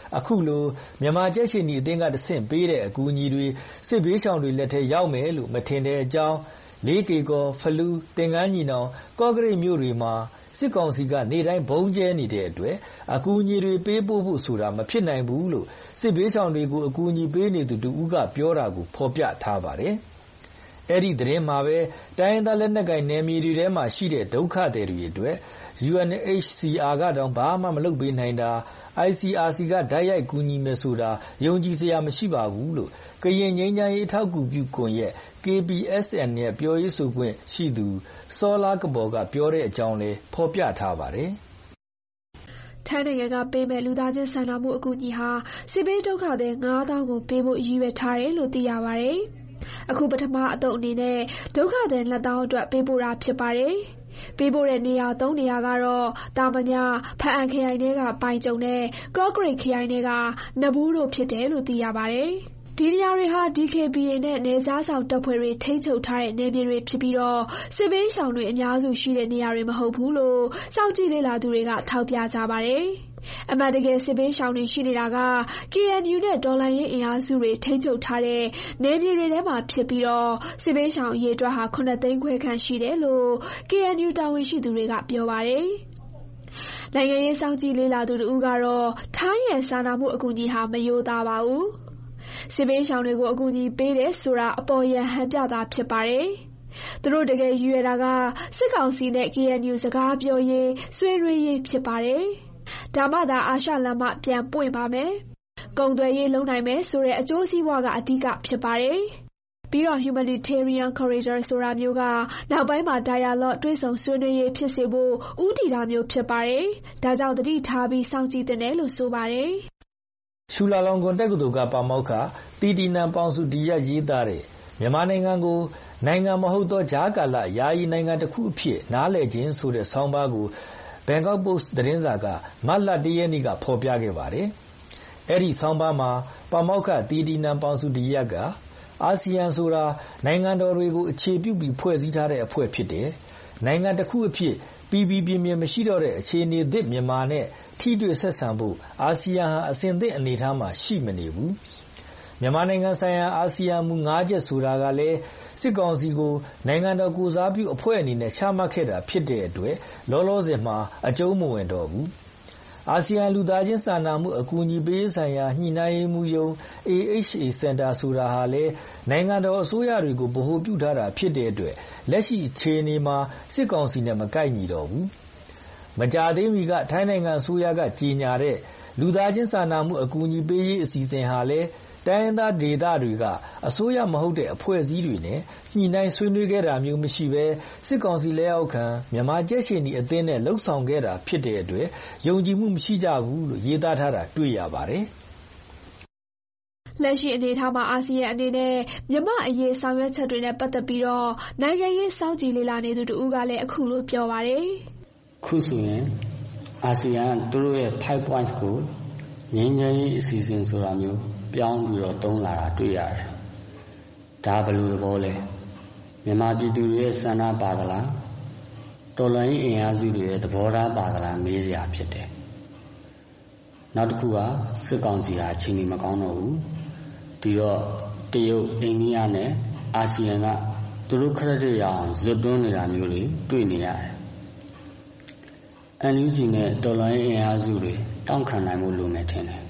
အခုလိုမြန်မာကြက်ရှင်ဒီအသင်းကတဆင့်ပေးတဲ့အကူအညီတွေစစ်ဘေးရှောင်တွေလက်ထဲရောက်မယ်လို့မထင်တဲ့အကြောင်းလေးကေကောဖလူးတင်ကန်းညီနောင်ကော့ကရိတ်မြို့တွေမှာစစ်ကောင်စီကနေတိုင်းဘုံကျဲနေတဲ့အတွက်အကူအညီတွေပေးပို့ဖို့ဆိုတာမဖြစ်နိုင်ဘူးလို့စစ်ဘေးရှောင်တွေကိုအကူအညီပေးနေသူတူဦးကပြောတာကိုဖော်ပြထားပါတယ်။အဲ့ဒီသတင်းမှာပဲတိုင်းရင်းသားလက်နက်ကိုင်နယ်မြေတွေထဲမှာရှိတဲ့ဒုက္ခသည်တွေအတွက် U N H C R ကတောင်ဘာမှမလုပ်ပေးနိုင်တာ I C R C ကဓာတ်ရိုက်ကူညီမယ်ဆိုတာယုံကြည်စရာမရှိပါဘူးလို့ကရင်ငြိမ်းချမ်းရေးထောက်ကူပြုကွန်ရက် K P S N ရဲ့ပြောရေးဆိုခွင့်ရှိသူစောလာကဘော်ကပြောတဲ့အကြောင်းလဲဖော်ပြထားပါတယ်
။ထိုင်းနိုင်ငံကပေးမဲ့လူသားချင်းစာနာမှုအကူအညီဟာစစ်ဘေးဒုက္ခသည်ငါးသောင်းကိုပေးဖို့ရည်ရွယ်ထားတယ်လို့သိရပါတယ်။အခုပထမအသုတ်အနေနဲ့ဒုက္ခသည်နှစ်သောင်းအတွက်ပေးပို့တာဖြစ်ပါတယ်။ပေးပို့တဲ့နေရာသုံးနေရာကတော့တာမညဖအံခရိုင်ထဲကပိုင်ကျုံနဲ့ကော့ကရိတ်ခရိုင်ထဲကနဘူးတို့ဖြစ်တယ်လို့သိရပါတယ်။ဒီနေရာတွေဟာ D K B A နဲ့နယ်ခြားဆောင်တပ်ဖွဲ့တွေထိန်းချုပ်ထားတဲ့နယ်မြေတွေဖြစ်ပြီးတော့စစ်ဘေးရှောင်တွေအများစုရှိတဲ့နေရာတွေမဟုတ်ဘူးလို့စောင့်ကြည့်လေ့လာသူတွေကထောက်ပြကြပါတယ်။အမှန်တကယ်စစ်ဘေးရှောင်တွေရှိနေတာက K N U နဲ့ဒေါ်လာရေးအင်အားစုတွေထိန်းချုပ်ထားတဲ့နယ်မြေတွေထဲမှာဖြစ်ပြီးတော့စစ်ဘေးရှောင်အရေးအတွက်ဟာခုနှစ်သိန်းခွဲခန့်ရှိတယ်လို့ K N U တာဝန်ရှိသူတွေကပြောပါတယ်။နိုင်ငံရေးစောင့်ကြည့်လေ့လာသူတို့ကတော့ထိုင်းရဲ့စာနာမှုအကူအညီဟာမယိုသားပါဘူး။စစ်ဘေးရှောင်တွေကိုအကူအညီပေးတယ်ဆိုတာအပေါ်ယံဟန်ပြတာဖြစ်ပါတယ်။သူတို့တကယ်ရည်ရွယ်တာကစစ်ကောင်စီနဲ့ K N U စကားပြောရေးဆွေးနွေးရေးဖြစ်ပါတယ်။ဒါမှသာအာရှလမ်းမပြန်ပွင့်ပါမယ်။ကုန်သွယ်ရေးလုပ်နိုင်မယ်ဆိုတဲ့အကျိုးစီးပွားကအဓိကဖြစ်ပါတယ်။ပြီးတော့ humanitarian corridor ဆိုတာမျိုးကနောက်ပိုင်းမှာ dialogue တွေ့ဆုံဆွေးနွေးရေးဖြစ်စေဖို့ဦးတည်တာမျိုးဖြစ်ပါတယ်။ဒါကြောင့်သတိထားပြီးစောင့်ကြည့်သင့်တယ်လို့ဆိုပါတယ်
။ရှူလာလောင်ကွန်တက္ကသိုလ်ကပါမောက္ခတီတီနန်ပေါင်စုဒီရက်ရေးသားတဲ့မြန်မာနိုင်ငံကိုနိုင်ငံမဟုတ်သောဂျာကာလယာယီနိုင်ငံတစ်ခုအဖြစ်နားလည်ခြင်းဆိုတဲ့ဆောင်းပါးကို Bangkok Post သတင်းစာကမတ်လတရက်နေ့ကဖော်ပြခဲ့ပါတယ်။အဲ့ဒီဆောင်းပါးမှာပါမောက္ခတီတီနန်ပေါင်စုဒီရက်ကအာဆီယံဆိုတာနိုင်ငံတော်တွေကိုအခြေပြုပြီးဖွဲ့စည်းထားတဲ့အဖွဲ့ဖြစ်တယ်။နိုင်ငံတစ်ခုအဖြစ်ပြည်ပြည်ပြင်းပြင်းမရှိတော့တဲ့အခြေအနေသစ်မြန်မာနဲ့ထိတွေ့ဆက်ဆံဖို့အာဆီယံဟာအစဉ်သစ်အနေအထားမှာရှိမနေဘူး။မြန်မာနိုင်ငံဆိုင်ရာအာဆီယံမူ၅ချက်ဆိုတာကလည်းစစ်ကောင်စီကိုနိုင်ငံတော်ကိုစားပြုအဖွဲ့အနေနဲ့ချမှတ်ခဲ့တာဖြစ်တဲ့အတွက်လောလောဆယ်မှာအကျုံးမဝင်တော့ဘူး။အာဆီယံလူသားချင်းစာနာမှုအကူအညီပေးဆိုင်ရာညှိနှိုင်းရေးမှူးရုံး A H A Center ဆိုတာဟာလည်းနိုင်ငံတော်အစိုးရတွေကိုဗဟိုပြုထားတာဖြစ်တဲ့အတွက်လက်ရှိအခြေအနေမှာစစ်ကောင်စီနဲ့မကိုက်ညီတော့ဘူး။မကြာသေးမီကထိုင်းနိုင်ငံအစိုးရကကြေညာတဲ့လူသားချင်းစာနာမှုအကူအညီပေးရေးအစီအစဉ်ဟာလည်းတိုင်းရင်းသားဒေသတွေကအစိုးရမဟုတ်တဲ့အဖွဲ့အစည်းတွေနဲ့ညှိနှိုင်းဆွေးနွေးခဲ့တာမျိုးမရှိဘဲစစ်ကောင်စီလက်အောက်ခံမြန်မာကြက်ရှင်ဒီအသင်းနဲ့လှုပ်ဆောင်ခဲ့တာဖြစ်တဲ့အတွက်ယုံကြည်မှုမရှိကြဘူးလို့ရေးသားထားတာတွေ့ရပါတယ်
။လက်ရှိအနေအထားမှာအာဆီယံအနေနဲ့မြန်မာအရေးဆောင်ရွက်ချက်တွေနဲ့ပတ်သက်ပြီးတော့နိုင်ငံရေးစောင့်ကြည့်လေ့လာနေသူတို့ကလည်းအခုလိုပြောပါတယ်
။ခုဆိုရင်အာဆီယံသူတို့ရဲ့ five points ကိုငြိမ်းချမ်းရေးအစီအစဉ်ဆိုတာမျိုးပြောင်းပြီးတော့သုံးလာတာတွေ့ရတယ်။ဒါဘယ်လိုသဘောလဲ။မြန်မာပြည်သူတွေရဲ့ဆန္ဒပါသလား။တော်လှန်ရေးအင်အားစုတွေရဲ့သဘောထားပါသလားမေးစရာဖြစ်တယ်။နောက်တစ်ခုကစစ်ကောင်စီဟာအချိန်ကြီးမကောင်းတော့ဘူး။ဒီတော့တရုတ်အိန္ဒိယနဲ့အာဆီယံကသူတို့ခရက်ဒစ်ရအောင်ဇွတ်တွန်းနေတာမျိုးတွေတွေ့နေရတယ်။ N U G နဲ့တော်လှန်ရေးအင်အားစုတွေတောင်းခံနိုင်မှုလိုမယ်ထင်တယ်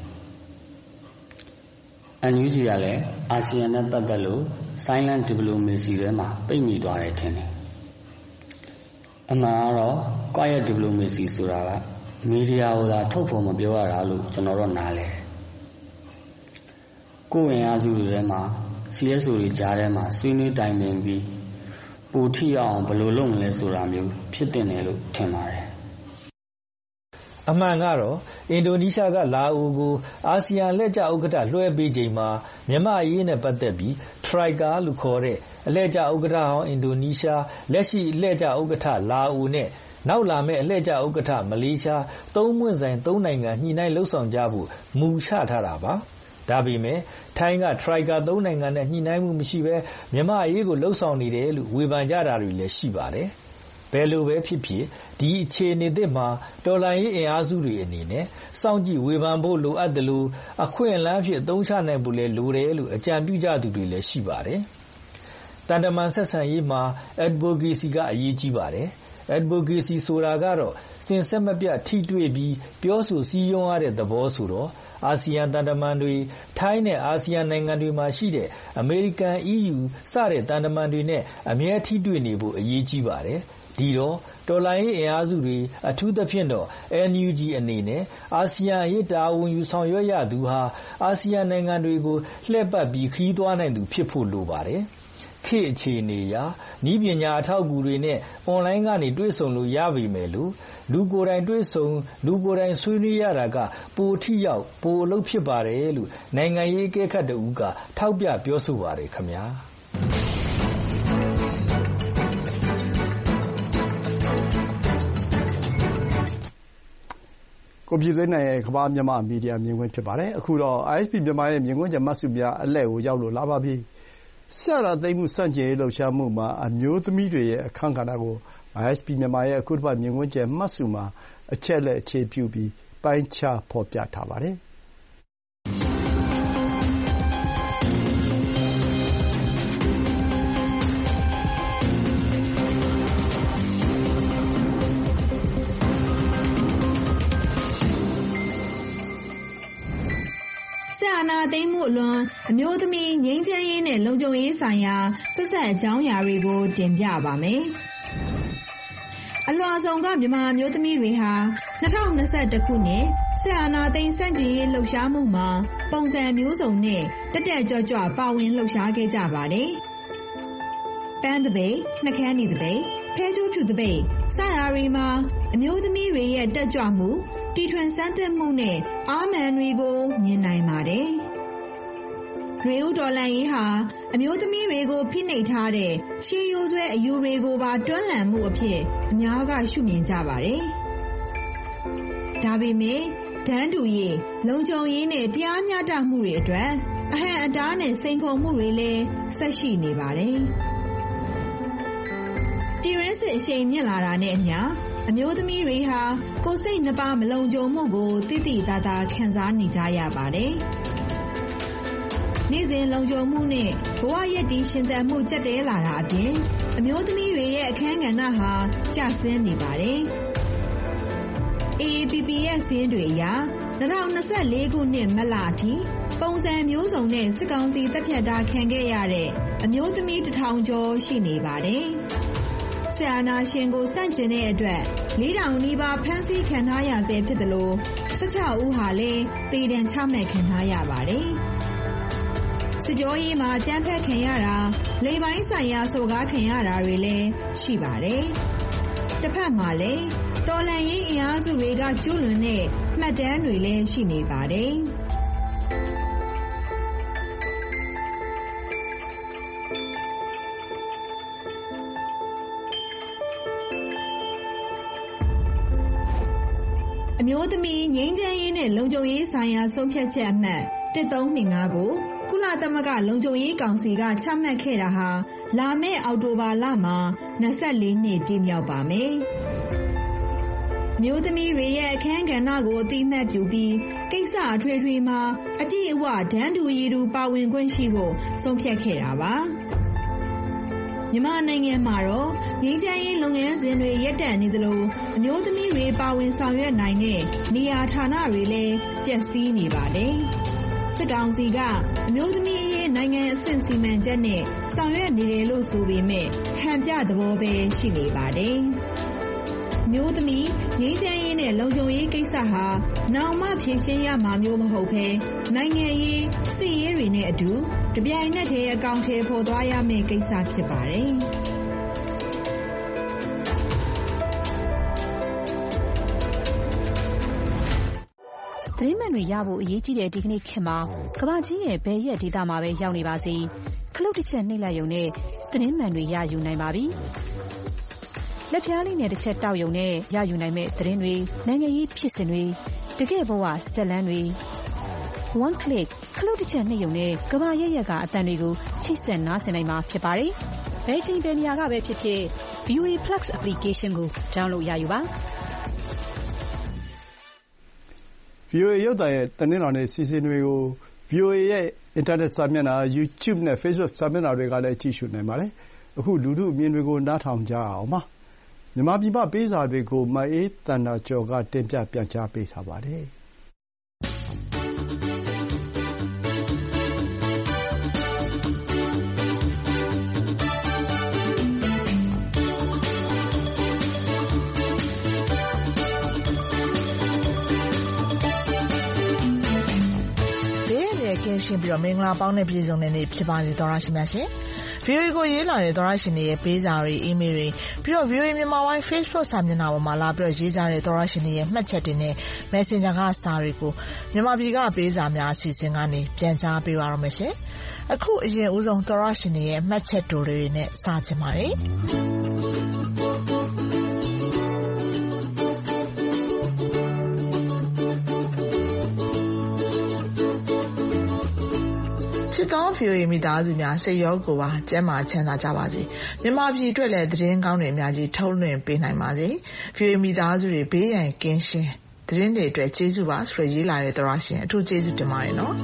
။ N U G ကလည်းအာဆီယံနဲ့ပတ်သက်လို့ silent diplomacy ထဲမှာပိတ်မိသွားတယ်ထင်တယ်။အမှန်ကတော့ quiet diplomacy ဆိုတာကမီဒီယာကိုသာထုတ်ဖော်မပြောရတာလို့ကျွန်တော်တို့နားလဲတယ်။ကိုယ်ဝင်အားစုတွေထဲမှာ C S O တွေကြားထဲမှာဆွေးနွေးတိုင်ပင်ပြီးပူထိအောင်ဘယ်လိုလုပ်မလဲဆိုတာမျိုးဖြစ်တင်တယ်လို့ထင်ပါတယ်။
အမှန်ကတော့အင်ဒိုနီးရှားကလာအိုကိုအာဆီယံလက်ကျဥက္ကဋ္ဌလွှဲပေးချိန်မှာမြန်မာအရေးနဲ့ပတ်သက်ပြီး Troika လို့ခေါ်တဲ့အလှည့်ကျဥက္ကဋ္ဌဟောင်းအင်ဒိုနီးရှားလက်ရှိအလှည့်ကျဥက္ကဋ္ဌလာအိုနဲ့နောက်လာမယ့်အလှည့်ကျဥက္ကဋ္ဌမလေးရှားသုံးပွင့်ဆိုင်သုံးနိုင်ငံညှိနှိုင်းလှုပ်ဆောင်ကြဖို့မူချထားတာပါ။ဒါပေမဲ့ထိုင်းက Troika သုံးနိုင်ငံနဲ့ညှိနှိုင်းမှုမရှိဘဲမြန်မာအရေးကိုလှုပ်ဆောင်နေတယ်လို့ဝေဖန်ကြတာတွေလည်းရှိပါတယ်။ဘယ်လိုပဲဖြစ်ဖြစ်ဒီအခြေအနေသစ်မှာတော်လှန်ရေးအင်အားစုတွေအနေနဲ့စောင့်ကြည့်ဝေဖန်ဖို့လိုအပ်တယ်လို့အခွင့်အလမ်းဖြစ်အသုံးချနိုင်ဖို့လည်းလိုတယ်လို့အကြံပြုကြသူတွေလည်းရှိပါတယ်။တန်တမန်ဆက်ဆံရေးမှာ advocacy ကအရေးကြီးပါတယ်။ advocacy ဆိုတာကတော့စင်ဆက်မပြတ်ထိတွေ့ပြီးပြောဆိုစည်းရုံးရတဲ့သဘောဆိုတော့အာဆီယံတန်တမန်တွေထိုင်းနဲ့အာဆီယံနိုင်ငံတွေမှာရှိတဲ့အမေရိကန် E U စတဲ့တန်တမန်တွေနဲ့အမြဲထိတွေ့နေဖို့အရေးကြီးပါတယ်။ဒီတော့တော်လှန်ရေးအင်အားစုတွေအထူးသဖြင့်တော့ N U G အနေနဲ့အာဆီယံအရေးတာဝန်ယူဆောင်ရွက်ရသူဟာအာဆီယံနိုင်ငံတွေကိုလှည့်ပတ်ပြီးခရီးသွားနိုင်သူဖြစ်ဖို့လိုပါတယ်။ခေတ်အခြေအနေအရနည်းပညာအထောက်အကူတွေနဲ့အွန်လိုင်းကနေတွေ့ဆုံလို့ရပေမယ်လို့လူကိုယ်တိုင်တွေ့ဆုံလူကိုယ်တိုင်ဆွေးနွေးရတာကပိုထိရောက်ပိုအလုပ်ဖြစ်ပါတယ်လို့နိုင်ငံရေးအကဲခတ်တဦးကထောက်ပြပြောဆိုပါတယ်ခင်ဗျာ
ကိုပြည်သိန်းနိုင်ရဲ့ကမ္ဘာမြန်မာမီဒီယာမြင်ကွင်းဖြစ်ပါတယ်အခုတော့ I S P မြန်မာရဲ့မြင်ကွင်းချက်မှတ်စုများအလှည့်ကိုရောက်လို့လာပါပြီဆက်လာသိမ်းမှုစန့်ကျင်ရေးလှုပ်ရှားမှုမှာအမျိုးသမီးတွေရဲ့အခမ်းကဏ္ဍကို I S P မြန်မာရဲ့အခုတစ်ပတ်မြင်ကွင်းချက်မှတ်စုမှာအချက်လက်အခြေပြုပြီးပိုင်းခြားဖော်ပြထားပါတယ်
စစ်အာဏာသိမ်းမှုအလွန်အမျိုးသမီးငြိမ်းချမ်းရေးနဲ့လုံခြုံရေးဆိုင်ရာဆက်ဆက်အကြောင်းအရာတွေကိုတင်ပြပါမယ်။အလွှာဆောင်ကမြန်မာအမျိုးသမီးတွေဟာ၂၀၂၁ခုနှစ်စစ်အာဏာသိမ်းဆန့်ကျင်ရေးလှုပ်ရှားမှုမှာပုံစံမျိုးစုံနဲ့တက်တက်ကြွကြွပါဝင်လှုပ်ရှားခဲ့ကြပါတယ်။ပန်းသပိတ်၊နှကန်းနီသပိတ်၊ဖဲကြိုးဖြူသပိတ်စတာတွေမှာအမျိုးသမီးတွေရဲ့တက်ကြွမှုတီထွင်စမ်းသစ်မှုနဲ့အားမာန်တွေကိုမြင်နိုင်ပါတယ်။ရေဦးတော်လှန်ရေးဟာအမျိုးသမီးတွေကိုဖိနှိပ်ထားတဲ့ရှေးရိုးဆွဲအယူတွေကိုပါတွန်းလှန်မှုအဖြစ်အများကရှုမြင်ကြပါတယ်။ဒါပေမဲ့တန်းတူရေးလုံခြုံရေးနဲ့တရားမျှတမှုတွေအတွက်အဟန့်အတားနဲ့စိန်ခေါ်မှုတွေလည်းဆက်ရှိနေပါတယ်။ပြည်ရင်းစစ်အရှိန်မြင့်လာတာနဲ့အမျှအမျိုးသမီးတွေဟာကိုယ်စိတ်နှပါမလုံခြုံမှုကိုသိသိသာသာခံစားနေကြရပါတယ်။နေ့စဉ်လုံခြုံမှုနဲ့ဘဝရည်တည်ရှင်သန်မှုကြက်တဲလာတာအပြင်အမျိုးသမီးတွေရဲ့အခန်းကဏ္ဍဟာကျဆင်းနေပါတယ်။ A A P P ရဲ့စာရင်းတွေအရ၂၀၂၄ခုနှစ်မတ်လအထိပုံစံမျိုးစုံနဲ့စစ်ကောင်စီတပ်ဖြတ်တာခံခဲ့ရတဲ့အမျိုးသမီးတစ်ထောင်ကျော်ရှိနေပါတယ်။စစ်အာဏာရှင်ကိုစန့်ကျင်တဲ့အတွက်လေးထောင်နီးပါးဖမ်းဆီးခံထားရဆဲဖြစ်တယ်လို့၁၆ဦးဟာလည်းသေဒဏ်ချမှတ်ခံထားရပါတယ်။စစ်ကြောရေးမှာကြမ်းဖက်ခံရတာလေပိုင်းဆိုင်ရာစော်ကားခံရတာတွေလည်းရှိပါတယ်။တစ်ဖက်မှာလည်းတော်လှန်ရေးအင်အားစုတွေကကျူးလွန်တဲ့မှတ်တမ်းတွေလည်းရှိနေပါတယ်။အမျိုးသမီးငြိမ်းချမ်းရေးနဲ့လုံခြုံရေးဆိုင်ရာဆုံးဖြတ်ချက်အမှတ်တစ်သုံးနှစ်ငါးကိုကုလသမဂ္ဂလုံခြုံရေးကောင်စီကချမှတ်ခဲ့တာဟာလာမယ့်အောက်တိုဘာလမှာ၂၄နှစ်ပြည့်မြောက်ပါမယ်။အမျိုးသမီးတွေရဲ့အခန်းကဏ္ဍကိုအသိအမှတ်ပြုပြီးကိစ္စအထွေထွေမှာအပြည့်အဝတန်းတူရည်တူပါဝင်ခွင့်ရှိဖို့ဆုံးဖြတ်ခဲ့တာပါ။မြန်မာနိုင်ငံမှာတော့ငြိမ်းချမ်းရေးလုပ်ငန်းစဉ်တွေရပ်တန့်နေသလိုအမျိုးသမီးတွေပါဝင်ဆောင်ရွက်နိုင်တဲ့နေရာဌာနတွေလည်းပျက်စီးနေပါတယ်။စစ်ကောင်စီကအမျိုးသမီးအရေးနိုင်ငံအဆင့်စီမံချက်နဲ့ဆောင်ရွက်နေတယ်လို့ဆိုပေမဲ့ဟန်ပြသဘောပဲရှိနေပါတယ်။အမျိုးသမီးငြိမ်းချမ်းရေးနဲ့လုံခြုံရေးကိစ္စဟာနောင်မှဖြေရှင်းရမှာမျိုးမဟုတ်ဘဲနိုင်ငံရေးစစ်ရေးတွေနဲ့အတူတပြိုင်နက်တည်းအကောင့်ထဲပေါ်သွားရမယ့်ကိစ္စဖြစ်ပါတယ်။
သတင်းမှန်တွေရဖို့အရေးကြီးတဲ့ဒီကနေ့ခေတ်မှာကမ္ဘာကြီးရဲ့ဘယ်ရက်ဒေသမှာပဲရောက်နေပါစေခလုတ်တစ်ချက်နှိပ်လိုက်ရုံနဲ့သတင်းမှန်တွေရယူနိုင်ပါပြီ။လက်ပြားလေးနဲ့တစ်ချက်တောက်ရုံနဲ့ရယူနိုင်မဲ့သတင်းတွေနိုင်ငံရေးဖြစ်စဉ်တွေတကယ့်ဘဝဇာတ်လမ်းတွေ one click ခလုတ်တစ်ချက်နှိပ်ရုံနဲ့ကမ္ဘာရဲ့ရက်ကအတန်တွေကိုချိတ်ဆက်နားဆင်နိုင်မှာဖြစ်ပါတယ်။ဘယ်ချိန်ဘယ်နေရာကပဲဖြစ်ဖြစ်
V O A Plus application ကို download ရယူပါ
V O A ရုပ်သံရဲ့တနင်္လာနေ့စီစဉ်တွေကို V O A ရဲ့အင်တာနက်စာမျက်နှာ YouTube နဲ့ Facebook စာမျက်နှာတွေကလည်းကြည့်ရှုနိုင်ပါတယ်။အခုလူထုအမြင်တွေကိုနားထောင်ကြအောင်ပါ။မြန်မာပြည်ပပေးစာတွေကိုမအေးသန္တာကျော်ကတင်ပြပြန်ကြားပေးထားပါတယ်။
ကင်းရှင်းပြီးတော့မင်္ဂလာပေါင်းနဲ့ပြည့်စုံတဲ့နေ့ဖြစ်ပါစေသောရရှိများရှင် V O A ကိုရေးလာတဲ့သောရရှင်တွေရဲ့ပေးစာတွေ email တွေပြီးတော့ V O A မြန်မာပိုင်း Facebook စာမျက်နှာပေါ်မှာလာပြီးတော့ရေးကြတဲ့သောရရှင်တွေရဲ့မှတ်ချက်တွေနဲ့ Messenger ကစာတွေကိုမြန်မာပြည်ကပေးစာများအစီအစဉ်ကနေပြန်ကြားပေးပါရမယ်ရှင်အခုအရင်ဦးဆုံးသောရရှင်တွေရဲ့မှတ်ချက်တိုတွေနဲ့စချင်ပါတယ်စစ်တောင်း V O A မိသားစုများစိတ်ရောကိုယ်ပါကျန်းမာချမ်းသာကြပါစေမြန်မာပြည်အတွက်လည်းသတင်းကောင်းတွေအများကြီးထုတ်လွှင့်ပေးနိုင်ပါစေ V O A မိသားစုတွေဘေးရန်ကင်းရှင်းသတင်းတွေအတွက်ကျေးဇူးပါဆိုရရေးလာတဲ့သောရရှင်အထူးကျေးဇူးတင်ပါတယ်နော်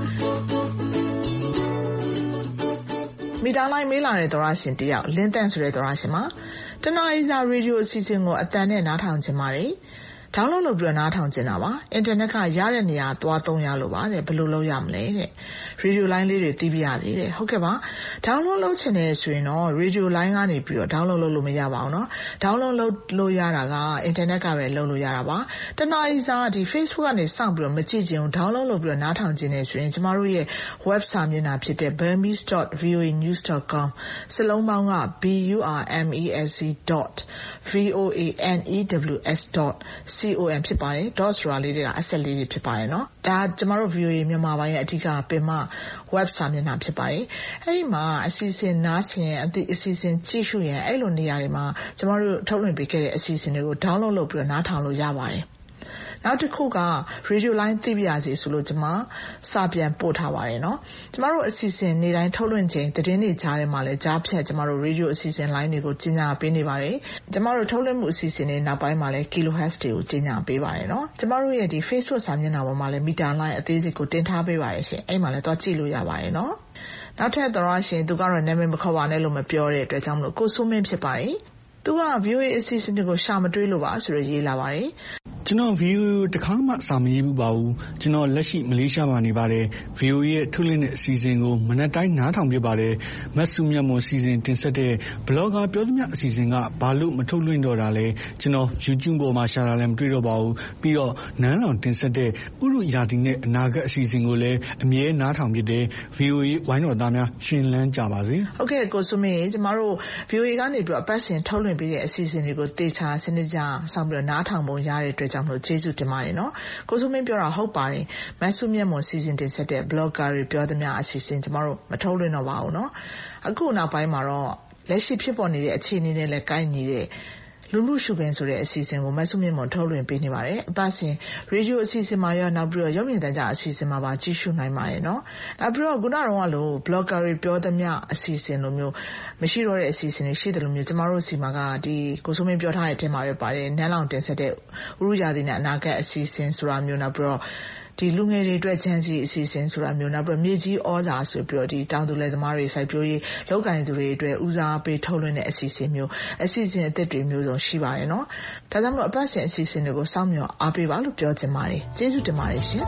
မိသားလိုက်မေးလာတဲ့သောရရှင်တယောက်လင်းတန့်ဆိုတဲ့သောရရှင်မှာတနအီစာရေဒီယိုအစီအစဉ်ကိုအတန်နဲ့နားထောင်ခြင်းပါတယ်ဒေါင်းလုဒ်လုပ်ပြီးနားထောင်ခြင်းတာပါအင်တာနက်ကရတဲ့နေရာသွားသုံးရလို့ပါတဲ့ဘယ်လိုလုပ်ရမလဲတဲ့ရေဒီယိုလိုင်းလေးတွေသိပြရသေးတယ်ဟုတ်ကဲ့ပါဒေါင်းလုဒ်လုပ်ချင်တယ်ဆိုရင်တော့ရေဒီယိုလိုင်းကနေပြီးတော့ဒေါင်းလုဒ်လုပ်လို့မရပါဘူးเนาะဒေါင်းလုဒ်လုပ်လို့ရတာကအင်တာနက်ကပဲလုပ်လို့ရတာပါတနားရီစာဒီ Facebook ကနေစောင့်ပြီးတော့မကြည့်ချင်ဘူးဒေါင်းလုဒ်လုပ်ပြီးတော့နားထောင်ချင်တယ်ဆိုရင်ကျမတို့ရဲ့ website မျက်နှာဖြစ်တဲ့ burmese dot v o a news dot com စလုံးပေါင်းက b u r m e s c dot v o a n e w s dot com ဖြစ်ပါတယ် dot ဆိုတာလေးတွေကအဆက်လေးတွေဖြစ်ပါတယ်เนาะဒါကျမတို့ V O A မြန်မာပိုင်းရဲ့အထူးပင်မ website မျက်နှာဖြစ်ပါတယ်အဲ့ဒီမှာအစီအစဉ်နားဆင်အသည့်အစီအစဉ်ကြည့်ရှုရင်အဲ့လိုနေရာတွေမှာကျမတို့ထုတ်လွှင့်ပေးခဲ့တဲ့အစီအစဉ်တွေကို download လုပ်ပြီးတော့နားထောင်လို့ရပါတယ်နောက်တစ်ခုက radio line သိပြရစီဆိုလို့ကျမစာပြန်ပို့ထားပါတယ်เนาะကျမတို့အစီအစဉ်နေ့တိုင်းထုတ်လွှင့်ခြင်းသတင်းတွေကြားထဲမှာလည်းကြားဖြတ်ကျမတို့ radio အစီအစဉ် line တွေကိုကြီးညာပေးနေပါတယ်ကျမတို့ထုတ်လွှင့်မှုအစီအစဉ်တွေနောက်ပိုင်းမှာလည်း kilohertz တွေကိုကြီးညာပေးပါတယ်เนาะကျမတို့ရဲ့ဒီ Facebook စာမျက်နှာပေါ်မှာလည်း meter line အသေးစိတ်ကိုတင်ထားပေးပါတယ်ရှင်အဲ့မှာလည်းတော့ကြည့်လို့ရပါတယ်เนาะနောက်ထပ်သောရရှင်သူကတော့နာမည်မခေါ်ပါနဲ့လို့မပြောတဲ့အတွက်ကြောင့်မလို့ကိုစိုးမင်းဖြစ်ပါတယ်သူက V O A အစီအစဉ်တွေကိုရှာမတွေ့လို့ပါဆိုရရေးလာပါတယ်
ကျွန်တော် V O A တခါမှစာမရေးဘူးပါဘူးကျွန်တော်လက်ရှိမလေးရှားမှာနေပါတယ် V O A ရဲ့ထုတ်လွှင့်တဲ့အစီအစဉ်ကိုမနက်တိုင်းနားထောင်ပြပါတယ်မတ်စုမြတ်မွန်စီစဉ်တင်ဆက်တဲ့ blogger ပြောသမျှအစီအစဉ်ကဘာလို့မထုတ်လွှင့်တော့တာလဲကျွန်တော် YouTube ပေါ်မှာရှာတာလည်းမတွေ့တော့ပါဘူးပြီးတော့နန်းလောင်တင်ဆက်တဲ့ဥရုရာသီနဲ့အနာဂတ်အစီအစဉ်ကိုလည်းအမြဲနားထောင်ပြတဲ့ V O A ဝိုင်းတော်သားများရှင်လန်းကြပါစေ
ဟုတ်ကဲ့ကိုစုမင်းကျမတို့ V O A ကနေပြီးတော့အပတ်စဉ်ထုတ်လွှင့်ပေးတဲ့အစီအစဉ်တွေကိုတေချာစနစ်ကြဆောင်ပြီးတော့နားထောင်ပုံရတဲ့အတွက်ကြောင့်မလို့ကျေးဇူးတင်ပါတယ်နော်ကိုစုမင်းပြောတာဟုတ်ပါတယ်မတ်စုမြတ်မွန်စီစဉ်တင်ဆက်တဲ့ blogger တွေပြောသမျှအစီအစဉ်ကျမတို့မထုတ်လွှင့်တော့ပါဘူးနော်အခုနောက်ပိုင်းမှာတော့လက်ရှိဖြစ်ပေါ်နေတဲ့အခြေအနေနဲ့လည်းကိုက်ညီတဲ့လူမှုရှုခင်းဆိုတဲ့အစီအစဉ်ကိုမတ်စုမြင့်မွန်ထုတ်လွှင့်ပေးနေပါတယ်အပတ်စဉ်ရေဒီယိုအစီအစဉ်မှာရောနောက်ပြီးတော့ရုပ်မြင်သံကြားအစီအစဉ်မှာပါကြည့်ရှုနိုင်ပါတယ်နော်နောက်ပြီးတော့ခုနကတော့လို့ blogger တွေပြောသမျှအစီအစဉ်လိုမျိုးမရှိတော့တဲ့အစီအစဉ်တွေရှိတယ်လို့မျိုးကျမတို့စီမှာကဒီကိုစိုးမင်းပြောထားတဲ့အထက်မှာပဲပါတယ်နန်းလောင်တင်ဆက်တဲ့ဥရုရာသီနဲ့အနာဂတ်အစီအစဉ်ဆိုတာမျိုးနောက်ပြီးတော့ဒီလူငယ်တွေအတွက်ချမ်းစီအစီအစဉ်ဆိုတာမျိုးနောက်ပြီးမြေကြီးဩဇာဆိုပြီးတော့ဒီတောင်သူလယ်သမားတွေစိုက်ပျိုးရေးလုပ်ကိုင်သူတွေအတွက်ဦးစားပေးထုတ်လွှင့်တဲ့အစီအစဉ်မျိုးအစီအစဉ်အသစ်တွေမျိုးစုံရှိပါတယ်နော်ဒါကြောင့်မလို့အပတ်စဉ်အစီအစဉ်တွေကိုစောင့်မျှော်အားပေးပါလို့ပြောချင်ပါတယ်ကျေးဇူးတင်ပါတယ်ရှင်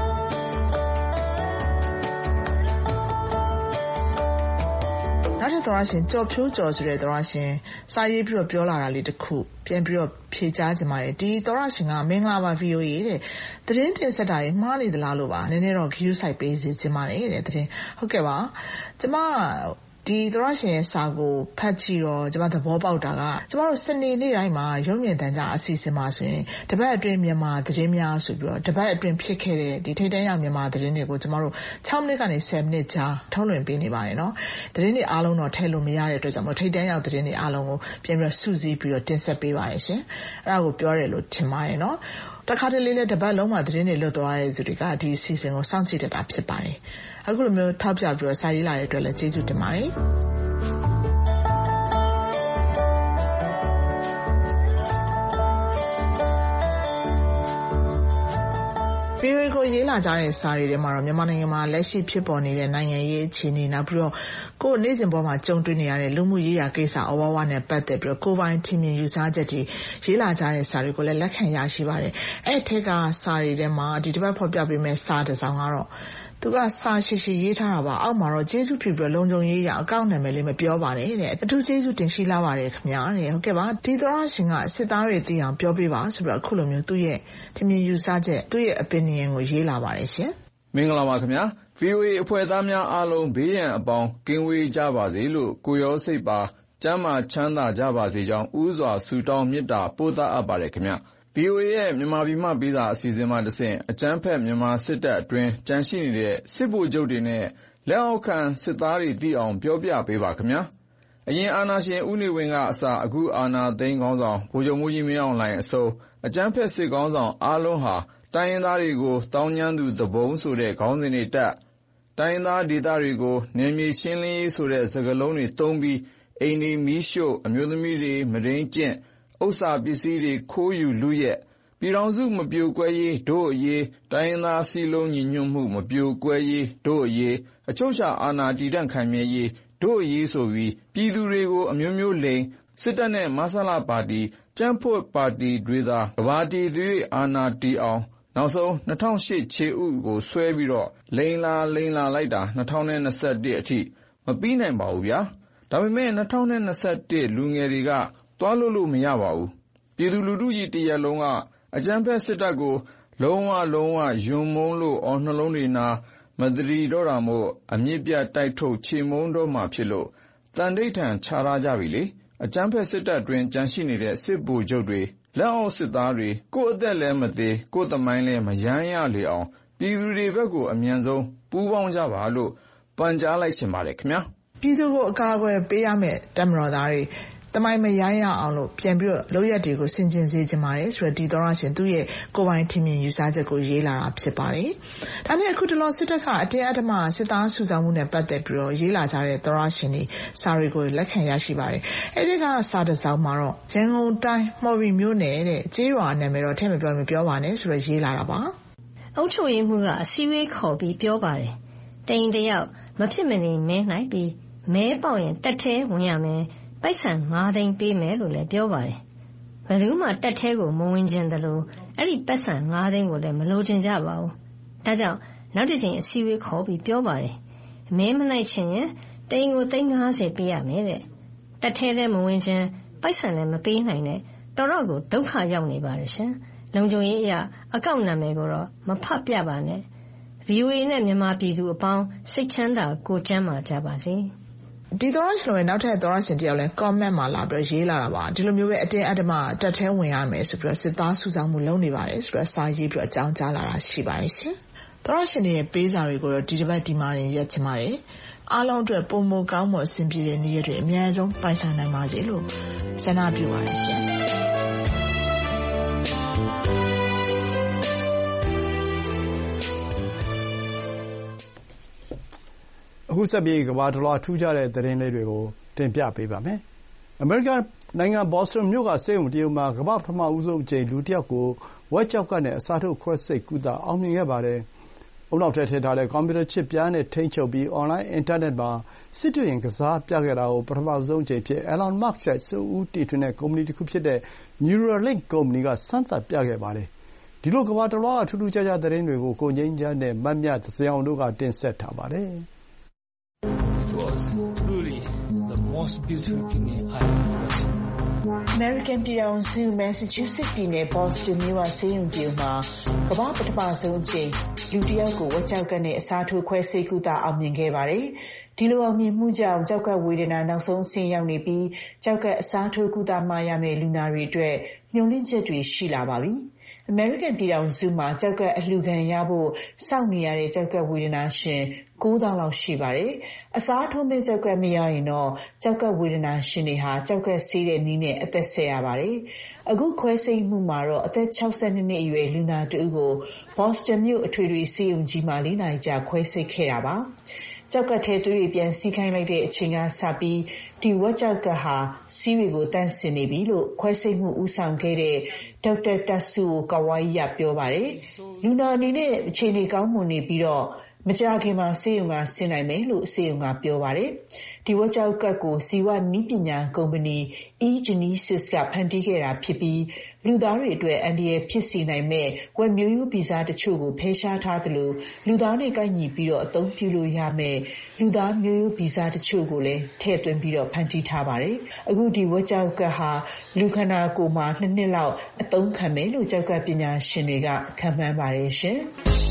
နောက်ထပ်သောရရှင်ကြော်ဖြိုးကြော်ဆိုတဲ့သောရရှင်စာရေးပြီးတော့ပြောလာတာလေးတစ်ခုပြန်ပြီးတော့ဖြေကြားကြပါတယ်ဒီသောရရှင်ကမင်္ဂလာပါ V O A တဲ့သတင်းတင်ဆက်တာတွေမှားနေသလားလို့ပါနည်းနည်းတော့ view site ပေးစီခြင်းပါတယ်တဲ့သတင်းဟုတ်ကဲ့ပါကျမဒီသောရရှင်ရဲ့စာကိုဖတ်ကြည့်တော့ကျမသဘောပေါက်တာကကျမတို့စနေနေ့တိုင်းမှာရုပ်မြင်သံကြားအစီအစဉ်မှာဆိုရင်တပတ်အတွင်းမြန်မာသတင်းများဆိုပြီးတော့တပတ်အတွင်းဖြစ်ခဲ့တဲ့ဒီထိပ်တန်းရောက်မြန်မာသတင်းတွေကိုကျမတို့၆မိနစ်ကနေ၁၀မိနစ်ကြာထုတ်လွှင့်ပေးနေပါတယ်နော်သတင်းတွေအားလုံးတော့ထည့်လို့မရတဲ့အတွက်ကြောင့်မို့ထိပ်တန်းရောက်သတင်းတွေအားလုံးကိုပြန်ပြီးတော့စုစည်းပြီးတော့တင်ဆက်ပေးပါတယ်ရှင်အဲ့ဒါကိုပြောရတယ်လို့ထင်ပါတယ်နော်တခါတလေလည်းတပတ်လုံးမှာသတင်းတွေလွတ်သွားတဲ့သူတွေကဒီအစီအစဉ်ကိုစောင့်ကြည့်တတ်တာဖြစ်ပါတယ်အခုလိုမျိုးထောက်ပြပြီးတော့စာရေးလာတဲ့အတွက်လည်းကျေးဇူးတင်ပါတယ်လာကြတဲ့စာတွေထဲမှာတော့မြန်မာနိုင်ငံမှာလက်ရှိဖြစ်ပေါ်နေတဲ့နိုင်ငံရေးအခြေအနေနောက်ပြီးတော့ကိုယ်နေ့စဉ်ပေါ်မှာကြုံတွေ့နေရတဲ့လူမှုရေးရာကိစ္စအဝဝနဲ့ပတ်သက်ပြီးတော့ကိုယ်ပိုင်ထင်မြင်ယူဆချက်တွေရေးလာကြတဲ့စာတွေကိုလည်းလက်ခံရရှိပါတယ်အဲ့ထက်ကစာတွေထဲမှာဒီတစ်ပတ်ဖော်ပြပေးမယ့်စာတစ်စောင်ကတော့သူကစာရှိရှိရေးထားတာပါအောက်မှာတော့ကျေးဇူးပြုပြီးလုံခြုံရေးရအကောင့်နာမည်လေးမပြောပါနဲ့တဲ့အထူးကျေးဇူးတင်ရှိလာပါတယ်ခင်ဗျာတဲ့ဟုတ်ကဲ့ပါဒီသောရရှင်ကစစ်သားတွေသိအောင်ပြောပေးပါဆိုပြီးတော့အခုလိုမျိုးသူ့ရဲ့ထင်မြင်ယူဆချက်သူ့ရဲ့ opinion ကိုရေးလာပါတယ်ရှင်
မင်္ဂလာပါခင်ဗျာ ဗွီအိုအေ အဖွဲ့သားများအားလုံးဘေးရန်အပေါင်းကင်းဝေးကြပါစေလို့ကိုရောစိတ်ပါကျမ်းမာချမ်းသာကြပါစေကြောင်းဥစွာဆုတောင်းမေတ္တာပို့သအပ်ပါတယ်ခင်ဗျာဗွီအိုအေရဲ့မြန်မာပြည်မှပေးစာအစီအစဉ်မှတစ်ဆင့်အကြမ်းဖက်မြန်မာစစ်တပ်အတွင်းကြန့်ရှိနေတဲ့စစ်ဗိုလ်ချုပ်တွေနဲ့လက်အောက်ခံစစ်သားတွေသိအောင်ပြောပြပေးပါခင်ဗျာအရင်အာဏာရှင်ဦးနေဝင်းကအစအခုအာဏာသိမ်းခေါင်းဆောင်ဗိုလ်ချုပ်မှုကြီးမင်းအောင်လှိုင်အစိုးအကြမ်းဖက်စစ်ခေါင်းဆောင်အားလုံးဟာတိုင်းရင်းသားတွေကိုတောင်းကျမ်းသူသဘုံဆိုတဲ့ခေါင်းစဉ်တွေတက်တိုင်းရင်းသားဒေသတွေကိုနယ်မြေရှင်းလင်းရေးဆိုတဲ့စကားလုံးတွေသုံးပြီးအိမ်တွေမီးရှို့အမျိုးသမီးတွေမရင်းကျင့်ဥစ္စာပစ္စည်းတွေခိုးယူလူရက်ပြည်ထောင်စုမပြိုကွဲရေးတို့အရေးတိုင်းရင်းသားစည်းလုံးညီညွတ်မှုမပြိုကွဲရေးတို့အရေးအချုပ်အခြာအာဏာတည်တံ့ခိုင်မြဲရေးတို့အရေးဆိုပြီးပြည်သူတွေကိုအမျိုးမျိုးလိမ်စစ်တပ်နဲ့မဆလပါတီကြမ်းဖွတ်ပါတီတွေသာကဘာတီတွေအာဏာတည်အောင်နောက်ဆုံး၂၀၀၈ခြေဥကိုဆွဲပြီးတော့လိန်လာလိန်လာလိုက်တာ၂၀၂၁အထိမပြီးနိုင်ပါဘူးဗျာဒါပေမဲ့၂၀၂၁လူငယ်တွေကသွားလို့လို့မရပါဘူးပြည်သူလူထုကြီးတရက်လုံးကအကြမ်းဖက်စစ်တပ်ကိုလုံးဝလုံးဝယွန်းမုန်းလို့အော်နှလုံးတွေနာမတရီတော့တာမို့အမြင့်ပြတ်တိုက်ထုတ်ချေမုန်းတော့မှဖြစ်လို့တန်တိတ်ထန်ခြားထားကြပြီလေအကြမ်းဖက်စစ်တပ်တွင်ကြန့်ရှိနေတဲ့စစ်ဗိုလ်ချုပ်တွေလက်အောက်စစ်သားတွေကိုယ့်အသက်လည်းမသေးကိုယ့်သမိုင်းလည်းမယမ်းရလေအောင်ပြည်သူတွေဘက်ကိုအမြန်ဆုံးပူးပေါင်းကြပါလို့ပန်ကြားလိုက်ချင်ပါတယ်ခင်ဗျာ
ပြည်သူကိုအကာအကွယ်ပေးရမယ့်တပ်မတော်သားတွေတမိုင်းမရိုင်းရအောင်လို့ပြန်ပြီးတော့လောက်ရက်တွေကိုဆင်ခြင်စေချင်ပါတယ်ဆိုတော့ဒီသောရရှင်သူ့ရဲ့ကိုယ်ပိုင်ထင်မြင်ယူဆချက်ကိုရေးလာတာဖြစ်ပါတယ်။ဒါနဲ့အခုတလောစစ်တပ်ကအတင်းအဓမ္မစစ်သားစုဆောင်းမှုနဲ့ပတ်သက်ပြီးတော့ရေးလာကြတဲ့သောရရှင်တွေစာတွေကိုလက်ခံရရှိပါတယ်။အဲဒီကစာတစ်စောင်မှာတော့ရန်ကုန်တိုင်းမော်ရီမြို့နယ်တဲ့ကျေးရွာနာမည်တော့ထည့်မပြောမပြောပါနဲ့ဆိုတော့ရေးလာတာပါ
။အုပ်ချုပ်ရေးမှူးကအစည်းအဝေးခေါ်ပြီးပြောပါတယ်။တိန်တယောက်မဖြစ်မနေမဲနိုင်ပြီးမဲပေါက်ရင်တက်ထဲဝင်ရမယ်ပိုက်ဆံ၅သိန်းပေးမယ်လို့လည်းပြောပါတယ်။ဘယ်သူမှတက်ထဲကိုမဝင်ခြင်းတယ်လို့အဲ့ဒီပိုက်ဆံ၅သိန်းကိုလည်းမလိုချင်ကြပါဘူး။ဒါကြောင့်နောက်တစ်ချိန်အစည်းအဝေးခေါ်ပြီးပြောပါတယ်။မဲမနိုင်ချင်ရင်တိန်ကိုသိန်း၅၀ပေးရမယ်တဲ့။တက်ထဲလည်းမဝင်ခြင်းပိုက်ဆံလည်းမပေးနိုင်နဲ့တော်တော့ကိုဒုက္ခရောက်နေပါတယ်ရှင်။လုံခြုံရေးအရအကောင့်နာမည်ကိုတော့မဖတ်ပြပါနဲ့။ ဗီအိုအေ နဲ့မြန်မာပြည်သူအပေါင်းစိတ်ချမ်းသာကိုယ်ကျန်းမာကြပါစေ။
ဒီသောရရှင်ရဲ့နောက်ထပ်သောရရှင်တယောက်လဲ comment မှာလာပြီးရေးလာတာပါဒီလိုမျိုးပဲအတင်းအဓမ္မတက်ထဲဝင်ရမယ်ဆိုပြီးတော့စစ်သားစုဆောင်းမှုလုပ်နေပါတယ်ဆိုတော့စာရေးပြီးတော့အကြောင်းကြားလာတာရှိပါတယ်ရှင်သောရရှင်ရဲ့ပေးစာတွေကိုတော့ဒီတစ်ပတ်ဒီမှာရင်ရက်ချင်ပါတယ်အားလုံးအတွက်ပုံမကောင်းမွန်အဆင်ပြေတဲ့နေ့ရက်တွေအများဆုံးပိုင်ဆိုင်နိုင်ပါစေလို့ဆန္ဒပြုပါတယ်ရှင်
အခုဆက်ပြီးကမ္ဘာတလွှားထူးခြားတဲ့သတင်းလေးတွေကိုတင်ပြပေးပါမယ်။အမေရိကန်နိုင်ငံဘော့စတွန်မြို့ကဆေးရုံတစ်ရုံမှာကမ္ဘာ့ပထမဆုံးအကြိမ်လူတစ်ယောက်ကိုဝက်ကျောက်ကပ်နဲ့အစာထုတ်ခွဲစိတ်ကုသအောင်မြင်ခဲ့ပါတယ်။ဦးနှောက်ထဲထည့်ထားတဲ့ကွန်ပျူတာချစ်ပြားနဲ့ထိန်းချုပ်ပြီးအွန်လိုင်းအင်တာနက်မှာစစ်တုရင်ကစားပြခဲ့တာကိုပထမဆုံးအကြိမ်အဖြစ် Elon Musk ရဲ့စွန့်ဦးတီထွင်တဲ့ကုမ္ပဏီတစ်ခုဖြစ်တဲ့ Neuralink ကုမ္ပဏီကစမ်းသပ်ပြခဲ့ပါတယ်။ဒီလိုကမ္ဘာတလွှားကထူးထူးခြားခြားသတင်းတွေကိုကိုငြိမ်းချမ်းနဲ့မမြသဇင်အောင်တို့ကတင်ဆက်ထားပါတယ်။
It was truly the most beautiful thing I ever seen.
American ပြည်ထောင်စု Massachusetts ပြည်နယ် Boston မြို့ကဆေးရုံကြီးမှာကမ္ဘာပထမဆုံးအကြိမ်လူတစ်ယောက်ကိုဝက်ကျောက်ကပ်နဲ့အစာထိုးခွဲစိတ်ကုသအောင်မြင်ခဲ့ပါတယ်။ဒီလိုအောင်မြင်မှုကြောင့်ကျောက်ကပ်ဝေဒနာနောက်ဆုံးအဆင့်ရောက်နေပြီးကျောက်ကပ်အစာထိုးကုသမှရမယ့်လူနာတွေအတွက်မျှော်လင့်ချက်တွေရှိလာပါပြီ။ American ပြည်ထောင်စုမှာကျောက်ကပ်အလှူခံရဖို့စောင့်နေရတဲ့ကျောက်ကပ်ဝေဒနာရှင်ကိုးသောင်းလောက်ရှိပါတယ်။အစားထိုးမဲ့ကျောက်ကပ်မရရင်တော့ကျောက်ကပ်ဝေဒနာရှင်တွေဟာကျောက်ကပ်ဆေးတဲ့နည်းနဲ့အသက်ဆက်ရပါတယ်။အခုခွဲစိတ်မှုမှာတော့အသက်၆၂နှစ်အရွယ်လူနာတဦးကို Boston မြို့အထွေထွေဆေးရုံကြီးမှာလေးနာရီကြာခွဲစိတ်ခဲ့တာပါ။ကြောက်ကထဲသွေးတွေပြန်စီးခိုင်းလိုက်တဲ့အချိန်ကစပြီးဒီဝက်ကြောက်ကဟာစီးတွေကိုတန့်စင်နေပြီလို့ခွဲစိတ်မှုဦးဆောင်ခဲ့တဲ့ဒေါက်တာတက်ဆူကာဝါယီကပြောပါတယ်လူနာအနေနဲ့အခြေအနေကောင်းမွန်နေပြီးတော့မကြာခင်မှာဆေးရုံကဆင်းနိုင်မယ်လို့ဆေးရုံကပြောပါတယ်ဒီဝက်ကြောက်ကကိုဇီဝနည်းပညာကုမ္ပဏီ e-Genesis ကဖန်တီးခဲ့တာဖြစ်ပြီးလူသားတွေအတွက်အန္တရာယ်ဖြစ်စေနိုင်မဲ့ဝက်မျိုးရိုးဗီဇတချို့ကိုဖယ်ရှားထားသလိုလူသားနဲ့ကိုက်ညီပြီးတော့အသုံးပြုလို့ရမယ်လူသားမျိုးရိုးဗီဇတချို့ကိုလည်းထည့်သွင်းပြီးတော့ဖန်တီးထားပါတယ်အခုဒီဝက်ကြောက်ကဟာလူခန္ဓာကိုယ်မှာနှစ်နှစ်လောက်အသုံးခံမယ်လို့ကြောက်ကပညာရှင်တွေကခန့်မှန်းပါတယ်ရှင်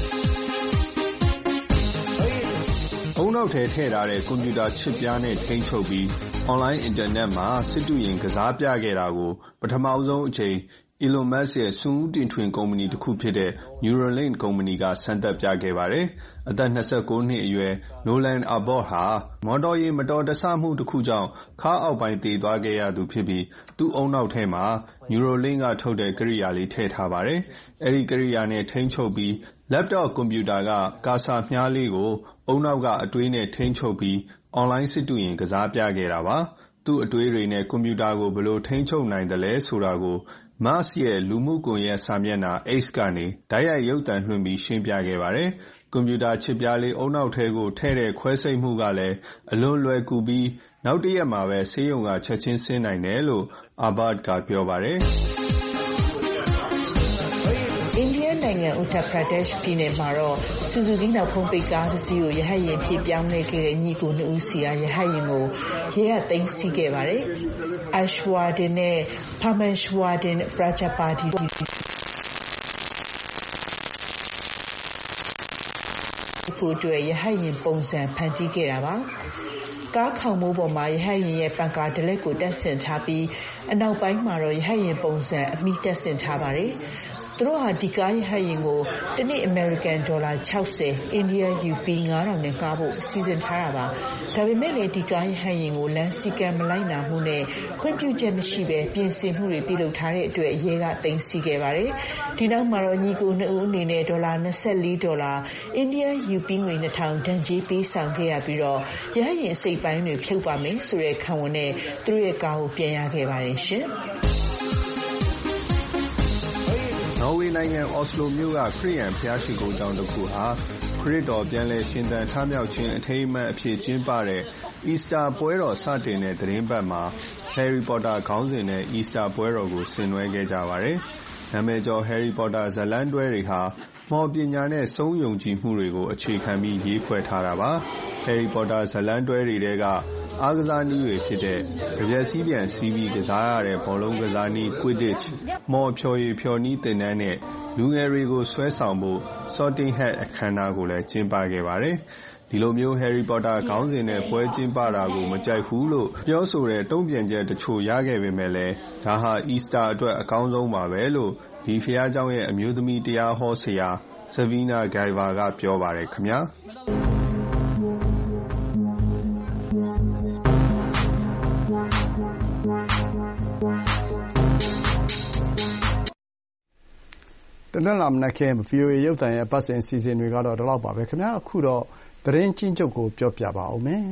အုံနောက်ထဲထည့်ထားတဲ့ကွန်ပျူတာချစ်ပြားနဲ့ထိန်းချုပ်ပြီးအွန်လိုင်းအင်တာနက်မှာစစ်တုရင်ကစားပြခဲ့တာကိုပထမဆုံးအချိန် Elon Musk ရဲ့စွန့်ဦးတင်ထွင်ကုမ္ပဏီတစ်ခုဖြစ်တဲ့ Neuralink ကုမ္ပဏီကစမ်းသပ်ပြခဲ့ပါတယ်။အသက်၂၉နှစ်အရွယ် Nolan Abbott ဟာမော်တော်ယာဉ်မတော်တဆမှုတစ်ခုကြောင့်ခါးအောက်ပိုင်းသေသွားခဲ့ရသူဖြစ်ပြီးသူ့အုံနောက်ထဲမှာ Neuralink ကထုတ်တဲ့ကိရိယာလေးထည့်ထားပါတယ်။အဲဒီကိရိယာနဲ့ထိန်းချုပ်ပြီး laptop ကွန်ပျူတာကကာဆာမြားလေးကိုအုံနောက်ကအတွေးနဲ့ထိန်းချုပ်ပြီးအွန်လိုင်းစစ်တုရင်ကစားပြခဲ့တာပါ။သူ့အတွေးတွေနဲ့ကွန်ပျူတာကိုဘယ်လိုထိန်းချုပ်နိုင်သလဲဆိုတာကို Musk ရဲ့လူမှုကွန်ရက်စာမျက်နှာ X ကနေတိုက်ရိုက်ရုပ်သံလွှင့်ပြီးရှင်းပြခဲ့ပါတယ်။ကွန်ပျူတာချစ်ပြားလေးအုံနောက်ထဲကိုထည့်တဲ့ခွဲစိတ်မှုကလည်းအလွန်လွယ်ကူပြီးနောက်တစ်ရက်မှာပဲဆေးရုံကချက်ချင်းဆင်းနိုင်တယ်လို့ Abbott ကပြောပါတယ်။
အိန္ဒိယနိုင်ငံ Uttar Pradesh ပြည်နယ်မှာတော့စူဇူကီနောက်ဖုံးပိတ်ကားတစ်စီးကိုရဟတ်ယာဉ်ဖြစ်ပြောင်းလဲခဲ့တဲ့ညီကိုနှစ်ဦးစီကရဟတ်ယာဉ်ကိုရဲကသိမ်းဆည်းခဲ့ပါတယ်။ Ashwardhan နဲ့ Parmeshwardhan Prajapatiဖို့အတွက်ရဟတ်ယာဉ်ပုံစံဖန်တီးခဲ့တာပါ။ကားခေါင်မိုးပေါ်မှာရဟတ်ယာဉ်ရဲ့ပန်ကာဒလက်ကိုတက်ဆင်ထားပြီးအနောက်ပိုင်းမှာတော့ရဟတ်ယာဉ်ပုံစံအမိတက်ဆင်ထားပါတယ်။သူတို့ဟာဒီကားရဟတ်ယာဉ်ကိုတစ်နေ့အမေရိကန်ဒေါ်လာ၆၀အိန္ဒိယယူပီ၅ထောင်နဲ့ငှားဖို့စီစဉ်ထားတာပါဒါပေမဲ့လည်းဒီကားရဟတ်ယာဉ်ကိုလမ်းစီကံမလိုက်နာမှုနဲ့ခွင့်ပြုချက်မရှိဘဲပြင်ဆင်မှုတွေပြုလုပ်ထားတဲ့အတွက်ရဲကသိမ်းဆည်းခဲ့ပါတယ်ဒီနောက်မှာတော့ညီကိုနှစ်ဦးအနေနဲ့ဒေါ်လာ၂၄ဒေါ်လာအိန္ဒိယယူပီငွေ၂ထောင်ဒဏ်ကြေးပေးဆောင်ခဲ့ရပြီးတော့ရဟတ်ယာဉ်အစိတ်ပိုင်းတွေဖြုတ်ပါမယ်ဆိုတဲ့ခံဝန်နဲ့သူတို့ရဲ့ကားကိုပြန်ရခဲ့ပါတယ်ရှင်
နော်ဝေနိုင်ငံအော်စလိုမြို့ကခရစ်ယာန်ဘုရားရှိခိုးကျောင်းတစ်ခုဟာခရစ်တော်ပြန်လည်ရှင်သန်ထမြောက်ခြင်းအထိမ်းအမှတ်အဖြစ်ကျင်းပတဲ့အီစတာပွဲတော်စတင်တဲ့သီတင်းပတ်မှာ Harry Potter ခေါင်းစဉ်နဲ့အီစတာပွဲတော်ကိုဆင်နွှဲခဲ့ကြပါတယ်။နာမည်ကျော် Harry Potter ဇာတ်လမ်းတွဲတွေဟာမော်ပညာနဲ့စုံယုံကြည်မှုတွေကိုအခြေခံပြီးရေးဖွဲ့ထားတာပါ။ Harry Potter ဇာတ်လမ်းတွဲတွေထဲကအားကစားနည်းတွေဖြစ်တဲ့ကြပြစီးပြန်စီးပြီးကစားရတဲ့ဘောလုံးကစားနည်း Quidditch မော်ဖြော်ရည်ဖြော်နည်းသင်တန်းနဲ့လူငယ်တွေကိုဆွဲဆောင်ဖို့ Sorting Hat အခမ်းအနားကိုလည်းကျင်းပခဲ့ပါတယ်။ဒီလိုမျိုး Harry Potter ခေါင်းစဉ်နဲ့ပွဲကျင်းပတာကိုမကြိုက်ဘူးလို့ပြောဆိုတဲ့တုံ့ပြန်ချက်တချို့ရခဲ့ပေမဲ့လည်းဒါဟာ Easter အတွက်အကောင်းဆုံးပါပဲလို့ဒီဘုရားကျောင်းရဲ့အမျိုးသမီးတရားဟောဆရာ Savina Gaiva ကပြောပါတယ်ခင်ဗျာ။
တနင်္လာမနက်ခင်း ဗွီအိုအေရုပ်သံရဲ့ပတ်စဉ်အစီအစဉ်တွေကတော့ဒီလောက်ပါပဲခင်ဗျာအခုတော့သတင်းချင်းချုပ်ကိုပြောပြပါဦးမယ်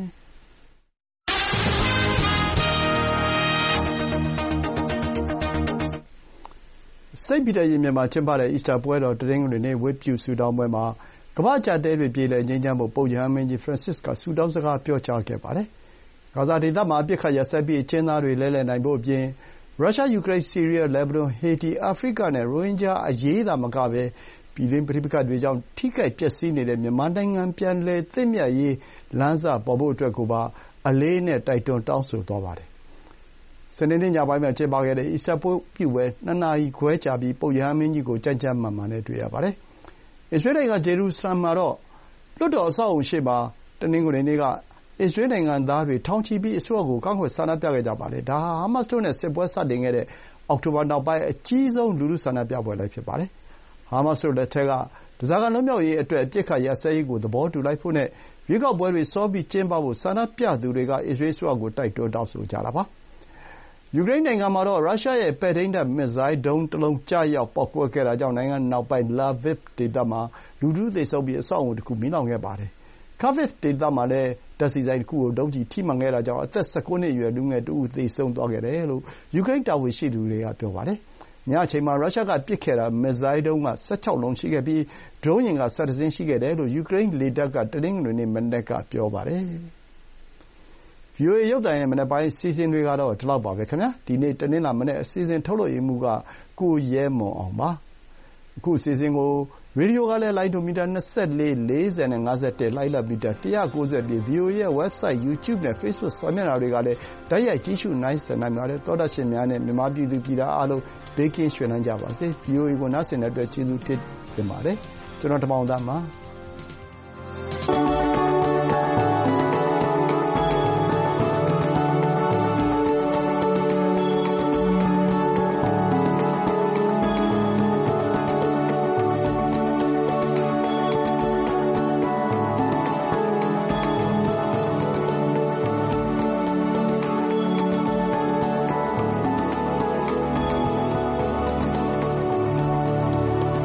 စိတ်ပီတရင်မြန်မာကျင်းပတဲ့အီစတာပွဲတော်တရင်တွေနေ့ဝတ်ပြုဆုတောင်းပွဲမှာကမ္ဘာ့ကြတဲ့တွေပြည်လဲငြိမ်းချမ်းဖို့ပုပ်ရဟန်းမင်းကြီး Francis ကဆုတောင်းစကားပြောကြားခဲ့ပါတယ်။ဂါဇာဒေသမှာအပစ်ခတ်ရပ်စဲပြီးအကျဉ်းသားတွေလဲလှယ်နိုင်ဖို့အပြင်ရုရှားယူကရိန်းဆီးရီးယားလက်ဘနွန်ဟေတီအာဖရိကနဲ့ရိုဟင်ဂျာအရေးသာမကပဲပြည်တွင်းပဋိပက္ခတွေကြောင့်ထိခိုက်ပျက်စီးနေတဲ့မြန်မာနိုင်ငံပြန်လည်သင့်မြတ်ရေးလမ်းစပေါ်ဖို့အတွက်ကိုပါအလေးနဲ့တိုက်တွန်းတောင်းဆိုသွားပါတယ်။စနေနေ့ညပိုင်းမှာကျင်းပခဲ့တဲ့အီစတာပွဲပြုပွဲနှစ်နာရီခွဲကြာပြီးပုပ်ရဟန်းမင်းကြီးကိုကြမ်းကြမ်းမာမာနဲ့တွေ့ရပါတယ်။အစ္စရေးနိုင်ငံဂျေရုဆလမ်မှာတော့လွှတ်တော်အဆောက်အအုံရှေ့မှာတနင်္ဂနွေနေ့ကအစ္စရေးနိုင်ငံသားတွေထောင်ချီပြီးအစိုးရကိုကန့်ကွက်ဆန္ဒပြခဲ့ကြပါတယ်။ဒါဟာဟာမတ်စ်တို့နဲ့စစ်ပွဲစတင်ခဲ့တဲ့အောက်တိုဘာနောက်ပိုင်းအကြီးဆုံးလူထုဆန္ဒပြပွဲလည်းဖြစ်ပါတယ်။ဟာမတ်စ်တို့လက်ထက်ကဓားစာခံလွတ်မြောက်ရေးအတွက်အပစ်အခတ်ရပ်စဲရေးကိုသဘောတူလိုက်ဖို့နဲ့ရွေးကောက်ပွဲတွေစောပြီးကျင်းပဖို့ဆန္ဒပြသူတွေကအစ္စရေးအစိုးရကိုတိုက်တွန်းတောင်းဆိုကြတာပါ။ယူကရိန်းနိုင်ငံမှာတော့ရုရှားရဲ့ပဲ့ထိန်းတပ်မစ်ဇိုင်းဒုံးတလုံးကျရောက်ပေါက်ကွဲခဲ့တာကြောင့်နိုင်ငံအနောက်ပိုင်း Lviv ဒေသမှာလူထုသေဆုံးပြီးအဆောက်အအုံတခုမီးလောင်ခဲ့ပါတယ်။ခါဗစ်ဒေသမှာလည်းဓာတ်ဆီဆိုင်တစ်ခုကိုဒုံးကျည်ထိမှန်ခဲ့တာကြောင့်အသက်၁၉နှစ်အရွယ်လူငယ်တဦးသေဆုံးသွားခဲ့တယ်လို့ယူကရိန်းတာဝန်ရှိသူတွေကပြောပါတယ်။ညအချိန်မှာရုရှားကပစ်ခဲ့တာမစ်ဇိုင်းဒုံးက၁၆လုံးရှိခဲ့ပြီးဒရုန်းယာဉ်က၁၁စင်းရှိခဲ့တယ်လို့ယူကရိန်းလေတပ်ကတနင်္ဂနွေနေ့မနက်ကပြောပါတယ်။ ဗွီအိုအေရုပ်သံရဲ့မနက်ပိုင်းအစီအစဉ်တွေကတော့ဒီလောက်ပါပဲခင်ဗျာ။ဒီနေ့တနင်္လာမနက်အစီအစဉ်ထုတ်လွှင့်ရေးမှူးကကိုရဲမွန်အောင်ပါ။အခုအစီအစဉ်ကိုရေဒီယိုကလည်းလိုင်းဒိုမီတာ၂၄၊၄၀နဲ့၅၁၊လိုင်းလံမီတာ၁၉၀ပြည့် ဗွီအိုအေရဲ့ဝက်ဘ်ဆိုက်၊ YouTube နဲ့ Facebook စာမျက်နှာတွေကလည်းတိုက်ရိုက်ကြည့်ရှုနိုင်စင်နိုင်ပါတယ်။သောတရှင်များနဲ့မြန်မာပြည်သူပြည်သားအားလုံးဘေးကင်းရွှင်လန်းကြပါစေ။ ဗွီအိုအေကိုနားဆင်တဲ့အတွက်ကျေးဇူးတင်ပါတယ်။ကျွန်တော်တင်မောင်သန်းပါ။